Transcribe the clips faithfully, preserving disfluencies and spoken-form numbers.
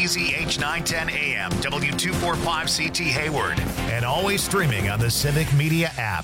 Z H nine ten A M, W two forty-five C T Hayward, and always streaming on the Civic Media app.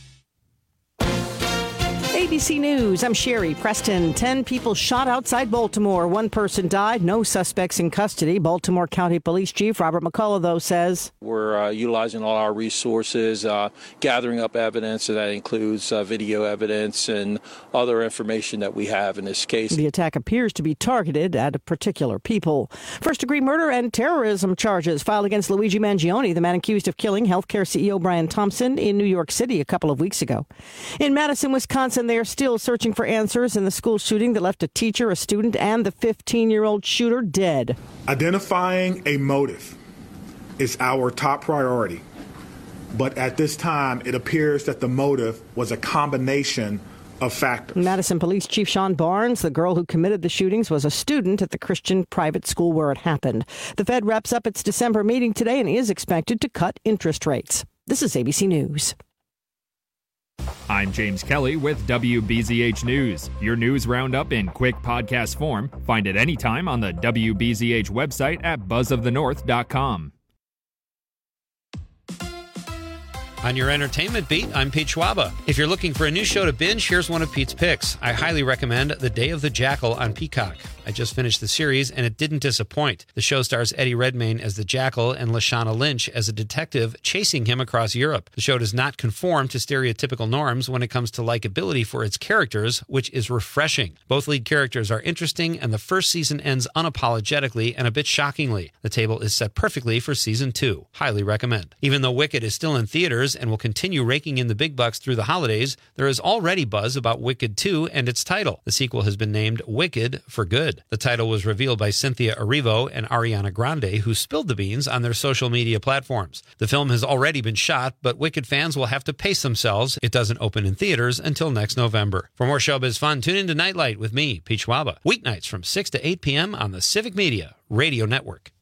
A B C News, I'm Sherry Preston. Ten people shot outside Baltimore. One person died. No suspects in custody. Baltimore County Police Chief Robert McCullough, though, says we're uh, utilizing all our resources, uh, gathering up evidence, and that includes uh, video evidence and other information that we have in this case. The attack appears to be targeted at particular people. First-degree murder and terrorism charges filed against Luigi Mangione, the man accused of killing healthcare C E O Brian Thompson in New York City a couple of weeks ago. In Madison, Wisconsin, they are still searching for answers in the school shooting that left a teacher, a student, and the fifteen-year-old shooter dead. Identifying a motive is our top priority. But at this time, it appears that the motive was a combination of factors. Madison Police Chief Sean Barnes, the girl who committed the shootings, was a student at the Christian private school where it happened. The Fed wraps up its December meeting today and is expected to cut interest rates. This is A B C News. I'm James Kelly with W B Z H News. Your news roundup in quick podcast form. Find it anytime on the W B Z H website at buzz of the north dot com. On your entertainment beat, I'm Pete Schwaba. If you're looking for a new show to binge, here's one of Pete's picks. I highly recommend The Day of the Jackal on Peacock. I just finished the series, and it didn't disappoint. The show stars Eddie Redmayne as the Jackal and Lashana Lynch as a detective chasing him across Europe. The show does not conform to stereotypical norms when it comes to likability for its characters, which is refreshing. Both lead characters are interesting, and the first season ends unapologetically and a bit shockingly. The table is set perfectly for season two. Highly recommend. Even though Wicked is still in theaters and will continue raking in the big bucks through the holidays, there is already buzz about Wicked two and its title. The sequel has been named Wicked for Good. The title was revealed by Cynthia Erivo and Ariana Grande, who spilled the beans on their social media platforms. The film has already been shot, but Wicked fans will have to pace themselves. It doesn't open in theaters until next November. For more showbiz fun, tune into Nightlight with me, Pete Schwaba, weeknights from six to eight p.m. on the Civic Media Radio Network.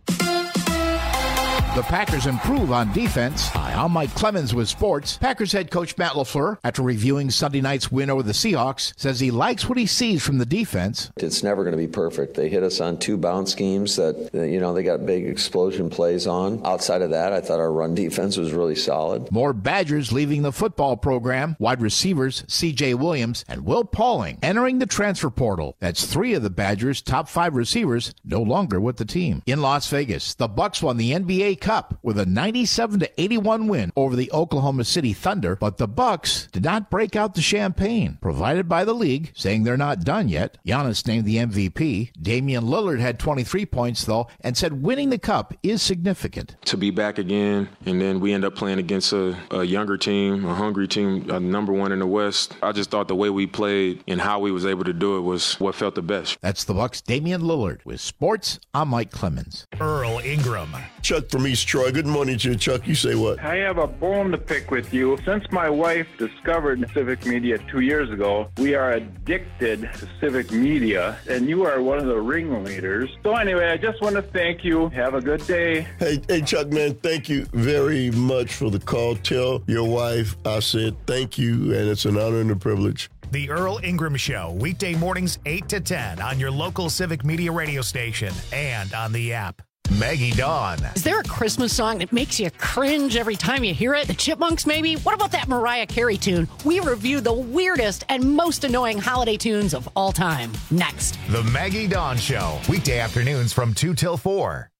The Packers improve on defense. Hi, I'm Mike Clemens with sports. Packers head coach Matt LaFleur, after reviewing Sunday night's win over the Seahawks, says he likes what he sees from the defense. It's never going to be perfect. They hit us on two bounce schemes that, you know, they got big explosion plays on. Outside of that, I thought our run defense was really solid. More Badgers leaving the football program. Wide receivers C J Williams and Will Pauling entering the transfer portal. That's three of the Badgers' top five receivers no longer with the team. In Las Vegas, the Bucks won the N B A Cup with a ninety-seven to eighty-one win over the Oklahoma City Thunder, but the Bucks did not break out the champagne provided by the league, saying they're not done yet. Giannis named the M V P. Damian Lillard had twenty-three points, though, and said winning the cup is significant. To be back again, and then we end up playing against a, a younger team, a hungry team, a number one in the West. I just thought the way we played and how we was able to do it was what felt the best. That's the Bucks' Damian Lillard. With sports, I'm Mike Clemens. Earl Ingram. Chuck from East Troy. Good morning to you, Chuck. You say what? I have a bone to pick with you. Since my wife discovered Civic Media two years ago, we are addicted to Civic Media, and you are one of the ringleaders. So anyway, I just want to thank you. Have a good day. Hey, hey, Chuck, man, thank you very much for the call. Tell your wife I said thank you, and it's an honor and a privilege. The Earl Ingram Show, weekday mornings eight to ten on your local Civic Media radio station and on the app. Maggie Dawn. Is there a Christmas song that makes you cringe every time you hear it? The Chipmunks, maybe? What about that Mariah Carey tune? We review the weirdest and most annoying holiday tunes of all time. Next. The Maggie Dawn Show, weekday afternoons from two till four.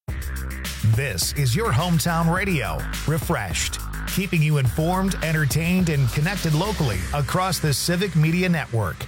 This is your hometown radio, refreshed, keeping you informed, entertained, and connected locally across the Civic Media Network.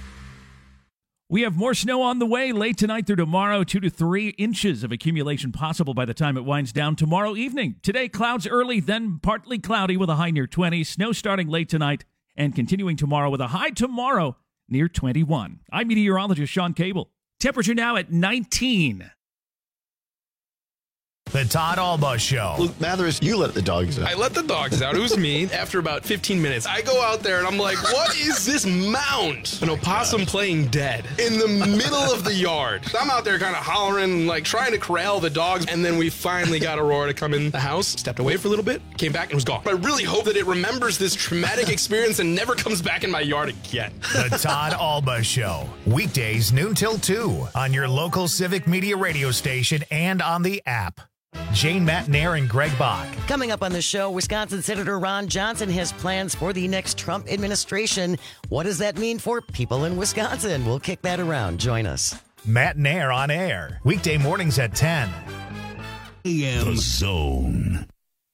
We have more snow on the way late tonight through tomorrow. Two to three inches of accumulation possible by the time it winds down tomorrow evening. Today, clouds early, then partly cloudy with a high near twenty. Snow starting late tonight and continuing tomorrow with a high tomorrow near twenty-one. I'm meteorologist Sean Cable. Temperature now at nineteen. The Todd Alba Show. Luke Mathers, you let the dogs out. I let the dogs out. It was me. After about fifteen minutes, I go out there and I'm like, what is this mound? An opossum God. playing dead in the middle of the yard. So I'm out there kind of hollering, like trying to corral the dogs. And then we finally got Aurora to come in the house, stepped away for a little bit, came back and was gone. But I really hope that it remembers this traumatic experience and never comes back in my yard again. The Todd Alba Show. Weekdays noon till two on your local Civic Media radio station and on the app. Jane Matnair and Greg Bach. Coming up on the show, Wisconsin Senator Ron Johnson has plans for the next Trump administration. What does that mean for people in Wisconsin? We'll kick that around. Join us. Matnair on air. Weekday mornings at ten. A M. The Zone.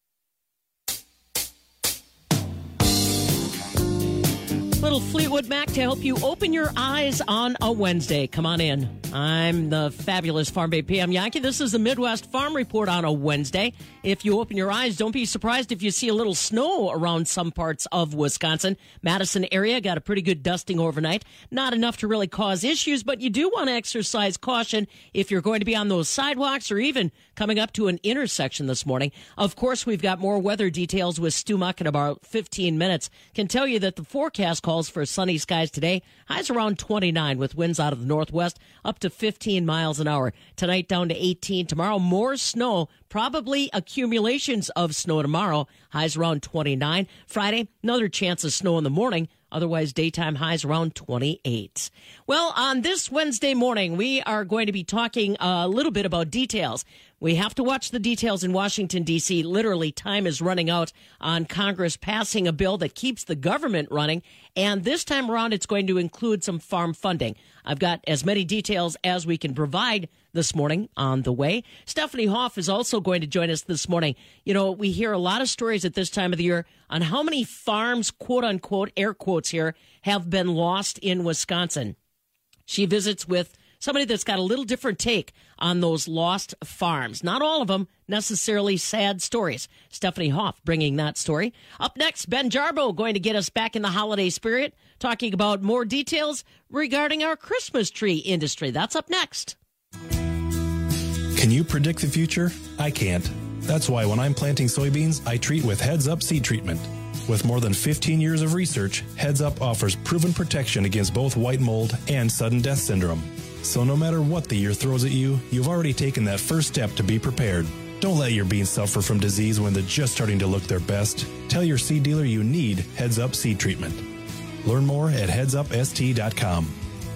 Little Fleetwood Mac to help you open your eyes on a Wednesday. Come on in. I'm the fabulous Farm Bay P M Yankee. This is the Midwest Farm Report on a Wednesday. If you open your eyes, don't be surprised if you see a little snow around some parts of Wisconsin. Madison area got a pretty good dusting overnight. Not enough to really cause issues, but you do want to exercise caution if you're going to be on those sidewalks or even coming up to an intersection this morning. Of course, we've got more weather details with Stu Muck in about fifteen minutes. Can tell you that the forecast calls for sunny skies today. Highs around twenty-nine with winds out of the northwest up to fifteen miles an hour. Tonight down to eighteen. Tomorrow more snow, probably accumulations of snow tomorrow. Highs around twenty-nine. Friday, another chance of snow in the morning. Otherwise, daytime highs around twenty-eight. Well, on this Wednesday morning, we are going to be talking a little bit about details. We have to watch the details in Washington, D C. Literally, time is running out on Congress passing a bill that keeps the government running. And this time around, it's going to include some farm funding. I've got as many details as we can provide this morning on the way. Stephanie Hoff is also going to join us this morning. You know, we hear a lot of stories at this time of the year on how many farms, quote unquote, air quotes here, have been lost in Wisconsin. She visits with somebody that's got a little different take on those lost farms. Not all of them necessarily sad stories. Stephanie Hoff bringing that story. Up next, Ben Jarbo going to get us back in the holiday spirit, talking about more details regarding our Christmas tree industry. That's up next. Can you predict the future? I can't. That's why when I'm planting soybeans, I treat with Heads Up Seed Treatment. With more than fifteen years of research, Heads Up offers proven protection against both white mold and sudden death syndrome. So no matter what the year throws at you, you've already taken that first step to be prepared. Don't let your beans suffer from disease when they're just starting to look their best. Tell your seed dealer you need Heads Up Seed Treatment. Learn more at heads up s t dot com.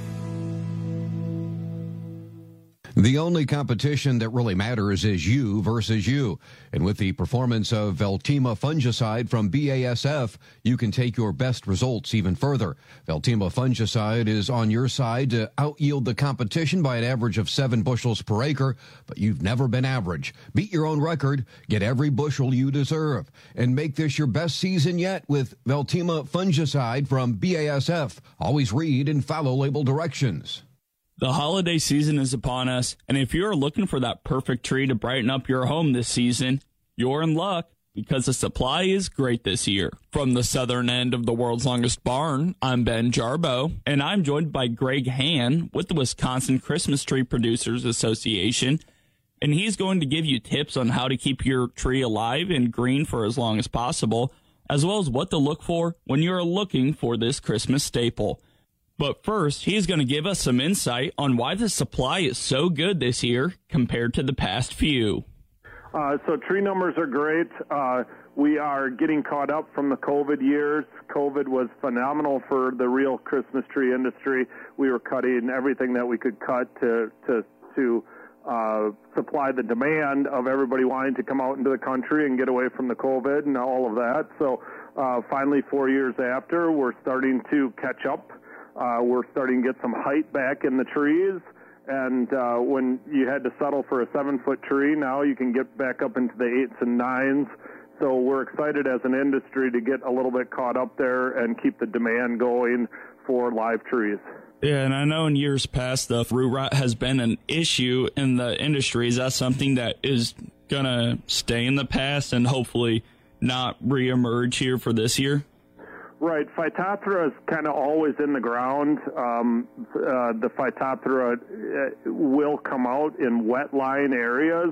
The only competition that really matters is you versus you. And with the performance of Veltima fungicide from B A S F, you can take your best results even further. Veltima fungicide is on your side to out-yield the competition by an average of seven bushels per acre, but you've never been average. Beat your own record, get every bushel you deserve, and make this your best season yet with Veltima fungicide from B A S F. Always read and follow label directions. The holiday season is upon us, and if you're looking for that perfect tree to brighten up your home this season, you're in luck because the supply is great this year. From the southern end of the world's longest barn, I'm Ben Jarbo, and I'm joined by Greg Hann with the Wisconsin Christmas Tree Producers Association, and he's going to give you tips on how to keep your tree alive and green for as long as possible, as well as what to look for when you're looking for this Christmas staple. But first, he's going to give us some insight on why the supply is so good this year compared to the past few. Uh, so tree numbers are great. Uh, we are getting caught up from the COVID years. COVID was phenomenal for the real Christmas tree industry. We were cutting everything that we could cut to to to uh, supply the demand of everybody wanting to come out into the country and get away from the COVID and all of that. So uh, finally, four years after, we're starting to catch up. Uh, we're starting to get some height back in the trees, and uh, when you had to settle for a seven-foot tree, now you can get back up into the eights and nines. So we're excited as an industry to get a little bit caught up there and keep the demand going for live trees. Yeah, and I know in years past, the root rot has been an issue in the industry. Is that something that is going to stay in the past and hopefully not reemerge here for this year? Right. Phytophthora is kind of always in the ground. Um, uh, the Phytophthora will come out in wet-lying areas.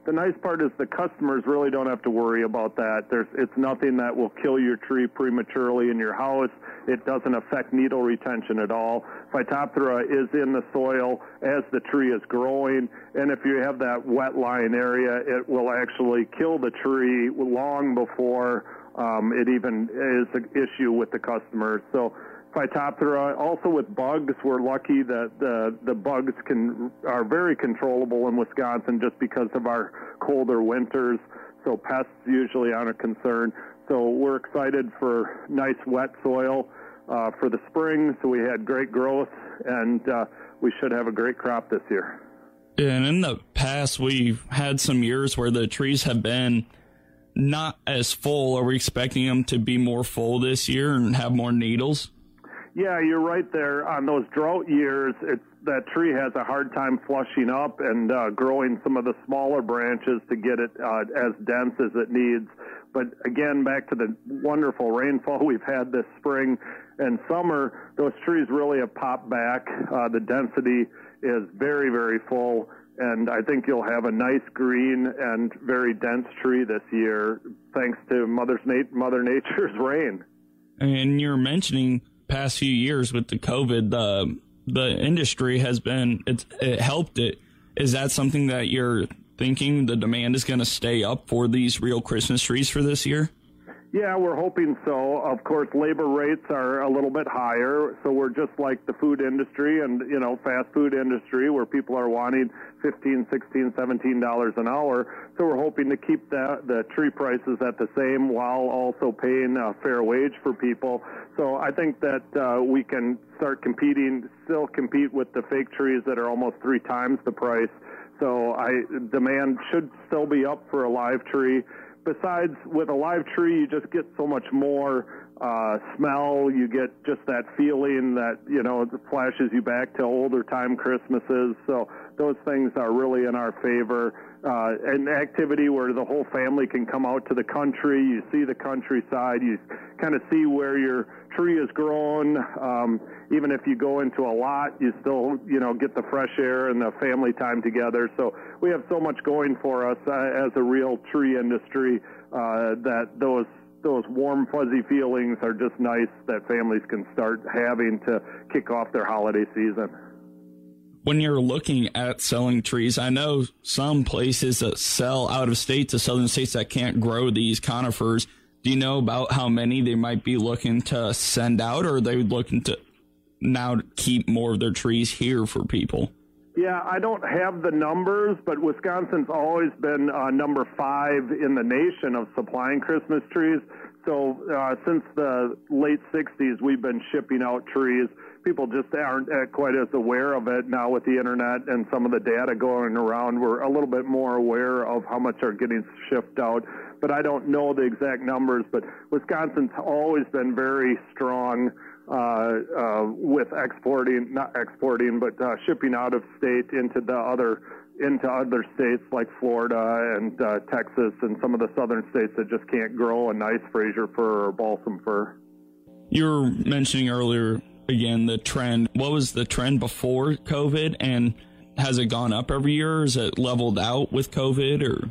the nice part is the customers really don't have to worry about that. There's, it's nothing that will kill your tree prematurely in your house. It doesn't affect needle retention at all. Phytophthora is in the soil as the tree is growing, and if you have that wet lying area, it will actually kill the tree long before um, it even is an issue with the customer. So Phytophthora, also with bugs, we're lucky that the, the bugs can are very controllable in Wisconsin just because of our colder winters, so pests usually aren't a concern. So we're excited for nice wet soil uh, for the spring, so we had great growth, and uh, we should have a great crop this year. And in the past, we've had some years where the trees have been not as full. Are we expecting them to be more full this year and have more needles? Yeah, you're right there. On those drought years, it's, that tree has a hard time flushing up and uh, growing some of the smaller branches to get it uh, as dense as it needs. But again, back to the wonderful rainfall we've had this spring and summer, those trees really have popped back. Uh, the density is very, very full, and I think you'll have a nice green and very dense tree this year, thanks to Mother's Na- Mother Nature's rain. And you're mentioning past few years with the COVID, the the industry has been, it's, it helped it. Is that something that you're thinking the demand is going to stay up for these real Christmas trees for this year? Yeah, we're hoping so. Of course, labor rates are a little bit higher, so we're just like the food industry and, you know, fast food industry where people are wanting fifteen, sixteen, seventeen dollars an hour. So we're hoping to keep the, the tree prices at the same while also paying a fair wage for people. So I think that uh, we can start competing, still compete with the fake trees that are almost three times the price. So I demand should still be up for a live tree. Besides, with a live tree, you just get so much more uh, smell. You get just that feeling that, you know, it flashes you back to older time Christmases. So those things are really in our favor. Uh, an activity where the whole family can come out to the country. You see the countryside. You kind of see where your tree is grown. Um, even if you go into a lot, you still, you know, get the fresh air and the family time together. So we have so much going for us uh, as a real tree industry uh, that those those warm, fuzzy feelings are just nice that families can start having to kick off their holiday season. When you're looking at selling trees, I know some places that sell out of state to southern states that can't grow these conifers. Do you know about how many they might be looking to send out, or are they looking to now keep more of their trees here for people? Yeah, I don't have the numbers, but Wisconsin's always been uh, number five in the nation of supplying Christmas trees. So uh, since the late sixties, we've been shipping out trees. People just aren't quite as aware of it now with the internet and some of the data going around. We're a little bit more aware of how much are getting shipped out, but I don't know the exact numbers. But Wisconsin's always been very strong uh, uh, with exporting, not exporting, but uh, shipping out of state into the other into other states like Florida and uh, Texas and some of the southern states that just can't grow a nice Fraser fir or balsam fir. You were mentioning earlier, again, the trend. What was the trend before COVID, and has it gone up every year, or is it leveled out with COVID? Or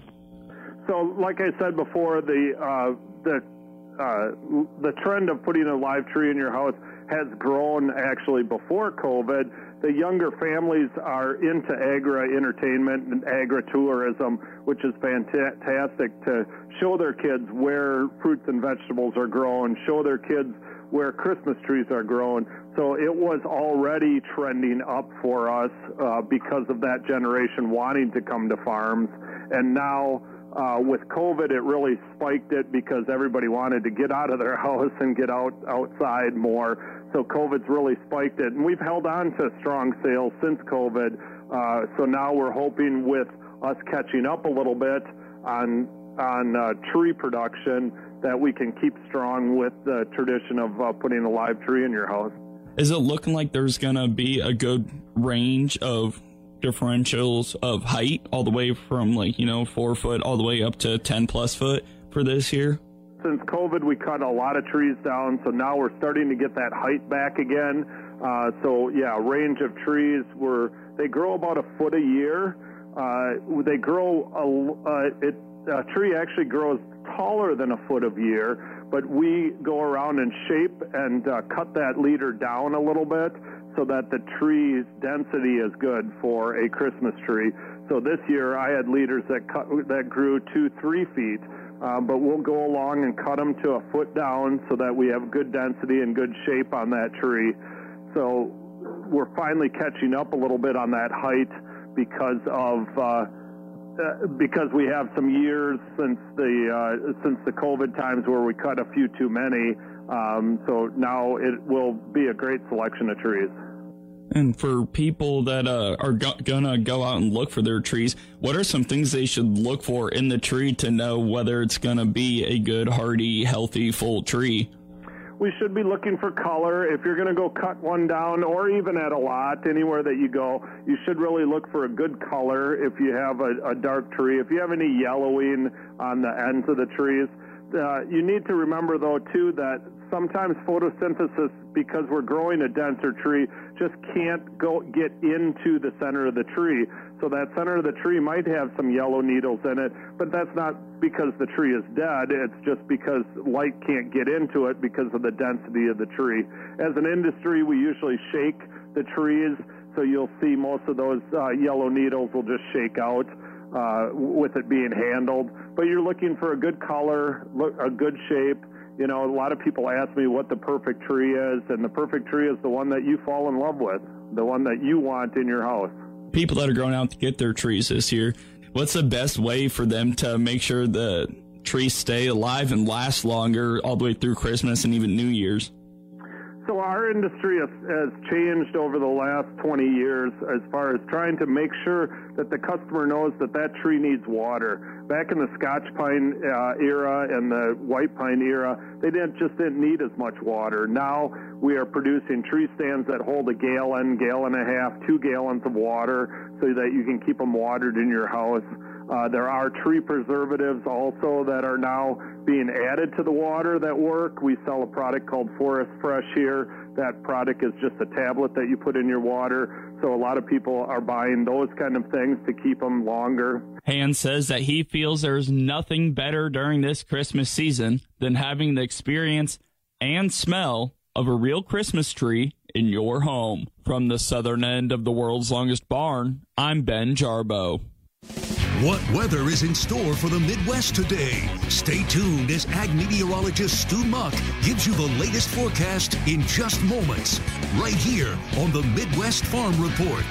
so, like I said before, the uh, the uh, the trend of putting a live tree in your house has grown actually before COVID. The younger families are into agri-entertainment and agri-tourism, which is fantastic to show their kids where fruits and vegetables are grown, show their kids where Christmas trees are grown. So it was already trending up for us uh, because of that generation wanting to come to farms. And now uh, with COVID, it really spiked it because everybody wanted to get out of their house and get out outside more. So COVID's really spiked it. And we've held on to strong sales since COVID. Uh, so now we're hoping with us catching up a little bit on, on uh, tree production that we can keep strong with the tradition of uh, putting a live tree in your house. Is it looking like there's going to be a good range of differentials of height, all the way from, like, you know, four foot all the way up to ten plus foot for this year? Since COVID, we cut a lot of trees down, so now we're starting to get that height back again. Uh, so, yeah, range of trees, were they grow about a foot a year. Uh, they grow, a, uh, it, a tree actually grows taller than a foot of year, but we go around and shape and uh, cut that leader down a little bit so that the tree's density is good for a Christmas tree. So this year I had leaders that cut, that grew two, three feet, uh, but we'll go along and cut them to a foot down so that we have good density and good shape on that tree. So we're finally catching up a little bit on that height because of uh, uh, because we have some years since the uh, since the COVID times where we cut a few too many. Um, so now it will be a great selection of trees. And for people that uh, are go- gonna go out and look for their trees, what are some things they should look for in the tree to know whether it's gonna be a good, hardy, healthy, full tree? We should be looking for color. If you're going to go cut one down, or even at a lot, anywhere that you go, you should really look for a good color if you have a, a dark tree. If you have any yellowing on the ends of the trees, uh, you need to remember, though, too, that sometimes photosynthesis, because we're growing a denser tree, just can't go get into the center of the tree. So that center of the tree might have some yellow needles in it, but that's not because the tree is dead. It's just because light can't get into it because of the density of the tree. As an industry, we usually shake the trees, so you'll see most of those uh, yellow needles will just shake out uh, with it being handled. But you're looking for a good color, a good shape. You know, a lot of people ask me what the perfect tree is, and the perfect tree is the one that you fall in love with, the one that you want in your house. People that are going out to get their trees this year, what's the best way for them to make sure the trees stay alive and last longer all the way through Christmas and even New Year's? So our industry has, has changed over the last twenty years as far as trying to make sure that the customer knows that that tree needs water. Back in the Scotch pine uh, era and the white pine era, they didn't just didn't need as much water. Now we are producing tree stands that hold a gallon, gallon and a half, two gallons of water so that you can keep them watered in your house. Uh, there are tree preservatives also that are now being added to the water that work. We sell a product called Forest Fresh here. That product is just a tablet that you put in your water. So a lot of people are buying those kind of things to keep them longer. Hans says that he feels there's nothing better during this Christmas season than having the experience and smell of a real Christmas tree in your home. From the southern end of the world's longest barn, I'm Ben Jarbo. What weather is in store for the Midwest today? Stay tuned as ag meteorologist Stu Muck gives you the latest forecast in just moments, right here on the Midwest Farm Report.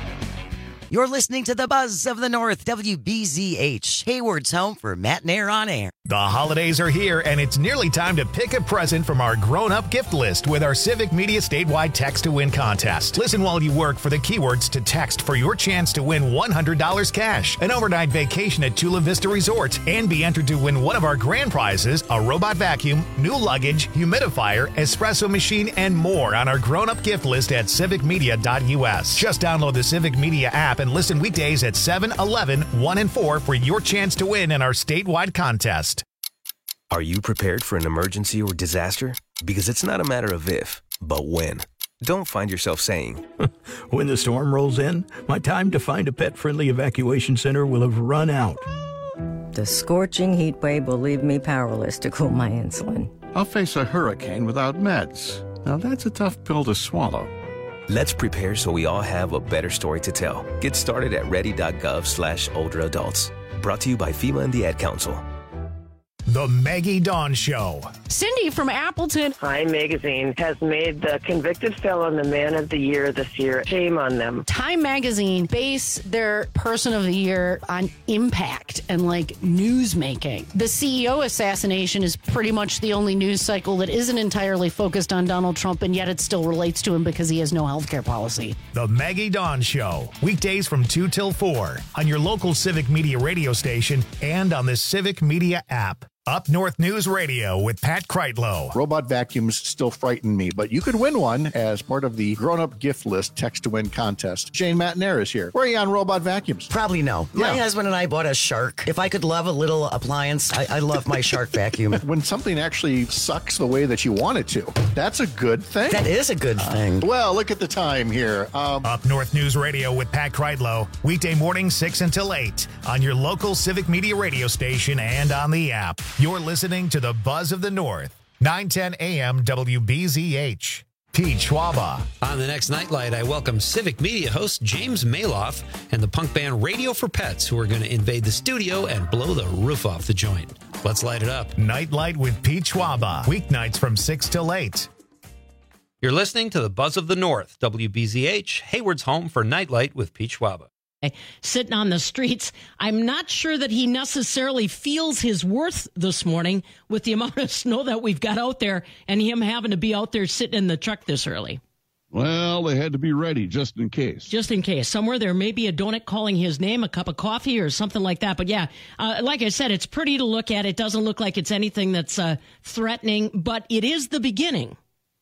You're listening to the Buzz of the North, W B Z H, Hayward's home for Matt and Air on Air. The holidays are here, and it's nearly time to pick a present from our grown-up gift list with our Civic Media statewide Text to Win contest. Listen while you work for the keywords to text for your chance to win one hundred dollars cash, an overnight vacation at Chula Vista Resort, and be entered to win one of our grand prizes, a robot vacuum, new luggage, humidifier, espresso machine, and more on our grown-up gift list at civic media dot u s. Just download the Civic Media app and listen weekdays at seven, eleven, one, and four for your chance to win in our statewide contest. Are you prepared for an emergency or disaster? Because it's not a matter of if, but when. Don't find yourself saying, when the storm rolls in, my time to find a pet-friendly evacuation center will have run out. The scorching heat wave will leave me powerless to cool my insulin. I'll face a hurricane without meds. Now that's a tough pill to swallow. Let's prepare so we all have a better story to tell. Get started at ready.gov slash older adults. Brought to you by FEMA and the Ad Council. The Maggie Dawn Show. Cindy from Appleton. Time Magazine has made the convicted felon the man of the year this year. Shame on them. Time Magazine base their person of the year on impact and like news making. The C E O assassination is pretty much the only news cycle that isn't entirely focused on Donald Trump, and yet it still relates to him because he has no health care policy. The Maggie Dawn Show. Weekdays from two till four on your local Civic Media radio station and on the Civic Media app. Up North News Radio with Pat Pat Kreitlow. Robot vacuums still frighten me, but you could win one as part of the grown-up gift list text-to-win contest. Jane Matnair is here. Where are you on robot vacuums? Probably no. Yeah. My husband and I bought a Shark. If I could love a little appliance, I, I love my Shark vacuum. When something actually sucks the way that you want it to, that's a good thing. That is a good thing. Uh, well, look at the time here. Um, Up North News Radio with Pat Kreitlow, weekday morning six until eight on your local Civic Media radio station and on the app. You're listening to the Buzz of the North, nine ten A M W B Z H. Pete Schwaba. On the next Nightlight, I welcome Civic Media host James Maloff and the punk band Radio for Pets, who are going to invade the studio and blow the roof off the joint. Let's light it up. Nightlight with Pete Schwaba, weeknights from six till eight. You're listening to the Buzz of the North, W B Z H, Hayward's home for Nightlight with Pete Schwaba. Sitting on the streets, I'm not sure that he necessarily feels his worth this morning with the amount of snow that we've got out there and him having to be out there sitting in the truck this early. Well, they had to be ready just in case. Just in case. Somewhere there may be a donut calling his name, a cup of coffee or something like that. But yeah, uh, like I said, it's pretty to look at. It doesn't look like it's anything that's uh, threatening, but it is the beginning.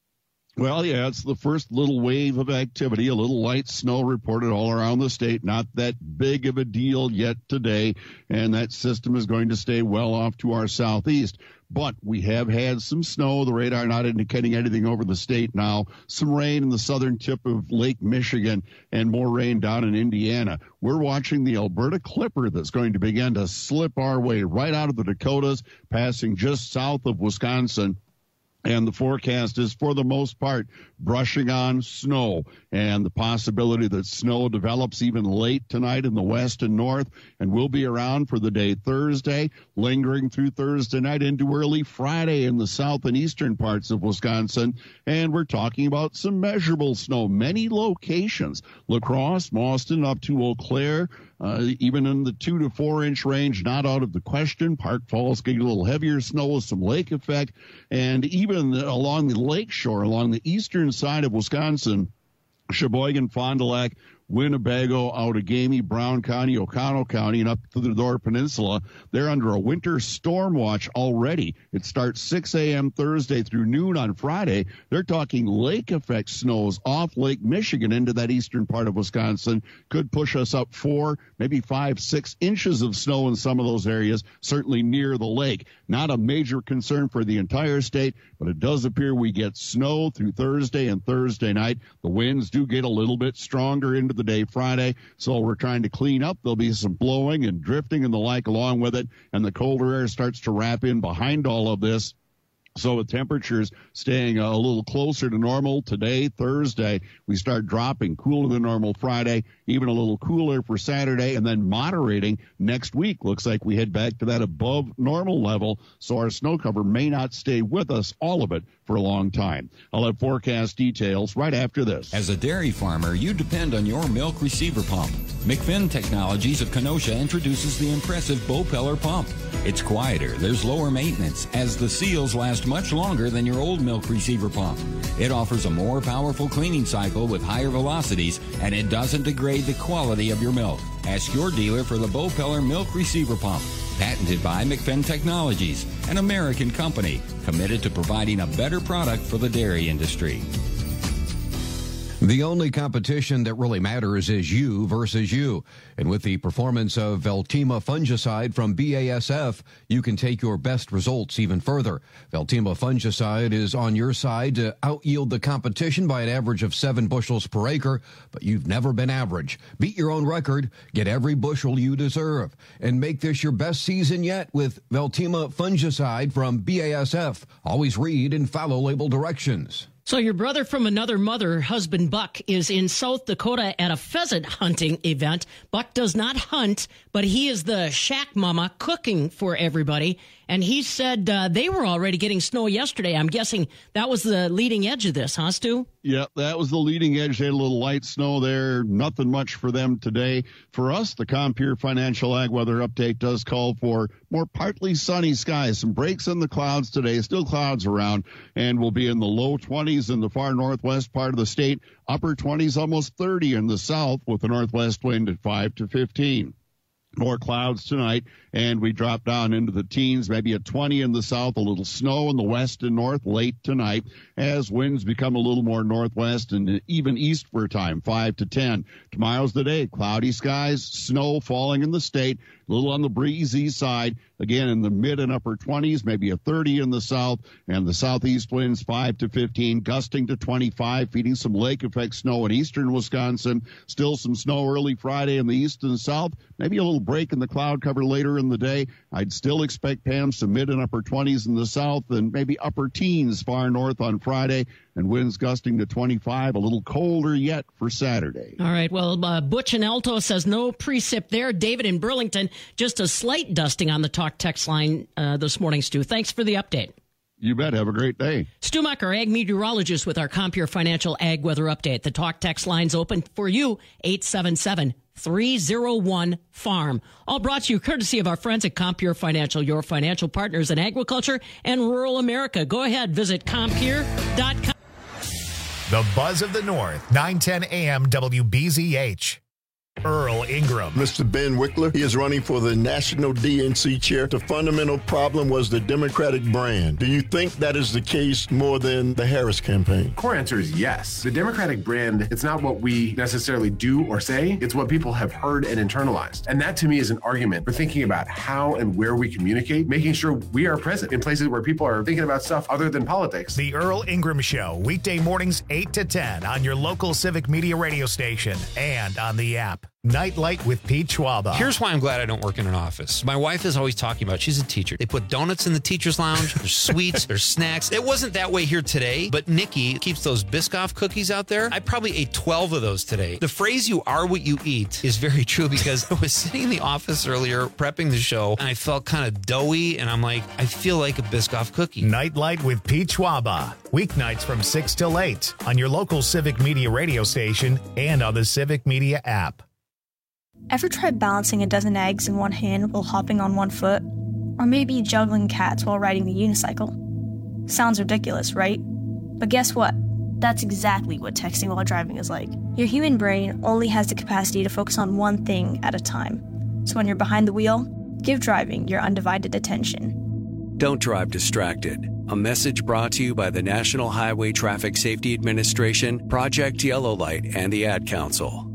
Well, yeah, it's the first little wave of activity, a little light snow reported all around the state. Not that big of a deal yet today, and that system is going to stay well off to our southeast. But we have had some snow, the radar not indicating anything over the state now, some rain in the southern tip of Lake Michigan, and more rain down in Indiana. We're watching the Alberta Clipper that's going to begin to slip our way right out of the Dakotas, passing just south of Wisconsin. And the forecast is, for the most part, brushing on snow, and the possibility that snow develops even late tonight in the west and north, and will be around for the day Thursday, lingering through Thursday night into early Friday in the south and eastern parts of Wisconsin. And we're talking about some measurable snow, many locations, La Crosse, Mauston, up to Eau Claire, Uh, even in the two to four inch range, not out of the question. Park Falls getting a little heavier snow with some lake effect. And even along the lake shore, along the eastern side of Wisconsin, Sheboygan, Fond du Lac, Winnebago, Outagamie, Brown County, Oconto County, and up to the Door Peninsula. They're under a winter storm watch already. It starts six a.m. Thursday through noon on Friday. They're talking lake effect snows off Lake Michigan into that eastern part of Wisconsin. Could push us up four, maybe five, six inches of snow in some of those areas, certainly near the lake. Not a major concern for the entire state, but it does appear we get snow through Thursday and Thursday night. The winds do get a little bit stronger into the day Friday, so we're trying to clean up. There'll be some blowing and drifting and the like along with it, and the colder air starts to wrap in behind all of this. So with temperatures staying a little closer to normal today, Thursday, we start dropping cooler than normal Friday, even a little cooler for Saturday, and then moderating next week. Looks like we head back to that above normal level, so our snow cover may not stay with us, all of it, for a long time. I'll have forecast details right after this. As a dairy farmer, you depend on your milk receiver pump. McFinn Technologies of Kenosha introduces the impressive Bopeller pump. It's quieter, there's lower maintenance, as the seals last much longer than your old milk receiver pump. It offers a more powerful cleaning cycle with higher velocities, and it doesn't degrade the quality of your milk. Ask your dealer for the Bopeller milk receiver pump. Patented by McFinn Technologies, an American company committed to providing a better product for the dairy industry. The only competition that really matters is you versus you. And with the performance of Veltima fungicide from B A S F, you can take your best results even further. Veltima fungicide is on your side to out-yield the competition by an average of seven bushels per acre, but you've never been average. Beat your own record, get every bushel you deserve, and make this your best season yet with Veltima fungicide from B A S F. Always read and follow label directions. So your brother from another mother, husband Buck, is in South Dakota at a pheasant hunting event. Buck does not hunt, but he is the shack mama cooking for everybody. And he said uh, they were already getting snow yesterday. I'm guessing that was the leading edge of this, huh, Stu? Yeah, that was the leading edge. They had a little light snow there. Nothing much for them today. For us, the Compeer Financial Ag Weather Update does call for more partly sunny skies. Some breaks in the clouds today. Still clouds around, and we'll be in the low twenties in the far northwest part of the state. Upper twenties, almost thirty in the south, with the northwest wind at five to fifteen. More clouds tonight, and we drop down into the teens, maybe a twenty in the south, a little snow in the west and north late tonight as winds become a little more northwest and even east for a time, five to ten. Tomorrow's the day. Cloudy skies, snow falling in the state, a little on the breezy side. Again, in the mid and upper twenties, maybe a thirty in the south, and the southeast winds five to fifteen, gusting to twenty-five, feeding some lake effect snow in eastern Wisconsin. Still some snow early Friday in the east and south, maybe a little break in the cloud cover later in the day. I'd still expect Pam some mid and upper twenties in the south and maybe upper teens far north on Friday, and winds gusting to twenty-five, a little colder yet for Saturday. All right, well, uh, Butch in Alto says no precip there. David in Burlington, just a slight dusting on the talk text line uh, this morning, Stu. Thanks for the update. You bet. Have a great day. Stu Muck, our ag meteorologist with our Compure Financial Ag Weather Update. The talk text line's open for you, eight seven seven, three oh one, farm. All brought to you courtesy of our friends at Compure Financial, your financial partners in agriculture and rural America. Go ahead, visit compure dot com. The Buzz of the North, nine ten A M W B Z H. Earl Ingram. Mister Ben Wickler, he is running for the National D N C chair. The fundamental problem was the Democratic brand. Do you think that is the case more than the Harris campaign? Core answer is yes. The Democratic brand, it's not what we necessarily do or say, it's what people have heard and internalized. And that to me is an argument for thinking about how and where we communicate, making sure we are present in places where people are thinking about stuff other than politics. The Earl Ingram Show, weekday mornings eight to ten on your local Civic Media radio station and on the app. Nightlight with Pete Schwaba. Here's why I'm glad I don't work in an office. My wife is always talking about, she's a teacher. They put donuts in the teacher's lounge. There's sweets, there's snacks. It wasn't that way here today, but Nikki keeps those Biscoff cookies out there. I probably ate twelve of those today. The phrase you are what you eat is very true because I was sitting in the office earlier prepping the show and I felt kind of doughy and I'm like, I feel like a Biscoff cookie. Nightlight with Pete Schwaba. Weeknights from six till eight on your local Civic Media radio station and on the Civic Media app. Ever try balancing a dozen eggs in one hand while hopping on one foot? Or maybe juggling cats while riding the unicycle? Sounds ridiculous, right? But guess what? That's exactly what texting while driving is like. Your human brain only has the capacity to focus on one thing at a time. So when you're behind the wheel, give driving your undivided attention. Don't drive distracted. A message brought to you by the National Highway Traffic Safety Administration, Project Yellow Light, and the Ad Council.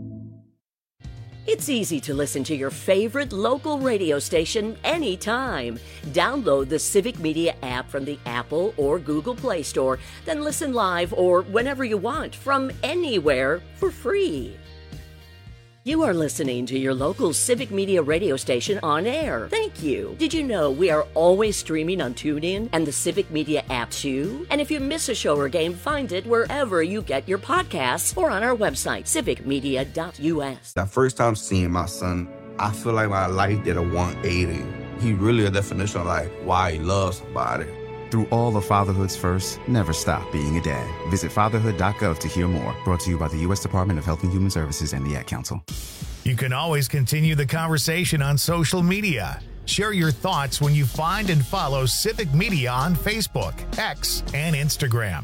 It's easy to listen to your favorite local radio station anytime. Download the Civic Media app from the Apple or Google Play Store, then listen live or whenever you want from anywhere for free. You are listening to your local Civic Media radio station on air. Thank you. Did you know we are always streaming on TuneIn and the Civic Media app too? And if you miss a show or game, find it wherever you get your podcasts or on our website, civic media dot u s. That first time seeing my son, I feel like my life did a one eighty. He really a definition of like why he loves somebody. Through all of fatherhood's first, never stop being a dad. Visit fatherhood dot gov to hear more. Brought to you by the U S Department of Health and Human Services and the Ad Council. You can always continue the conversation on social media. Share your thoughts when you find and follow Civic Media on Facebook, X, and Instagram.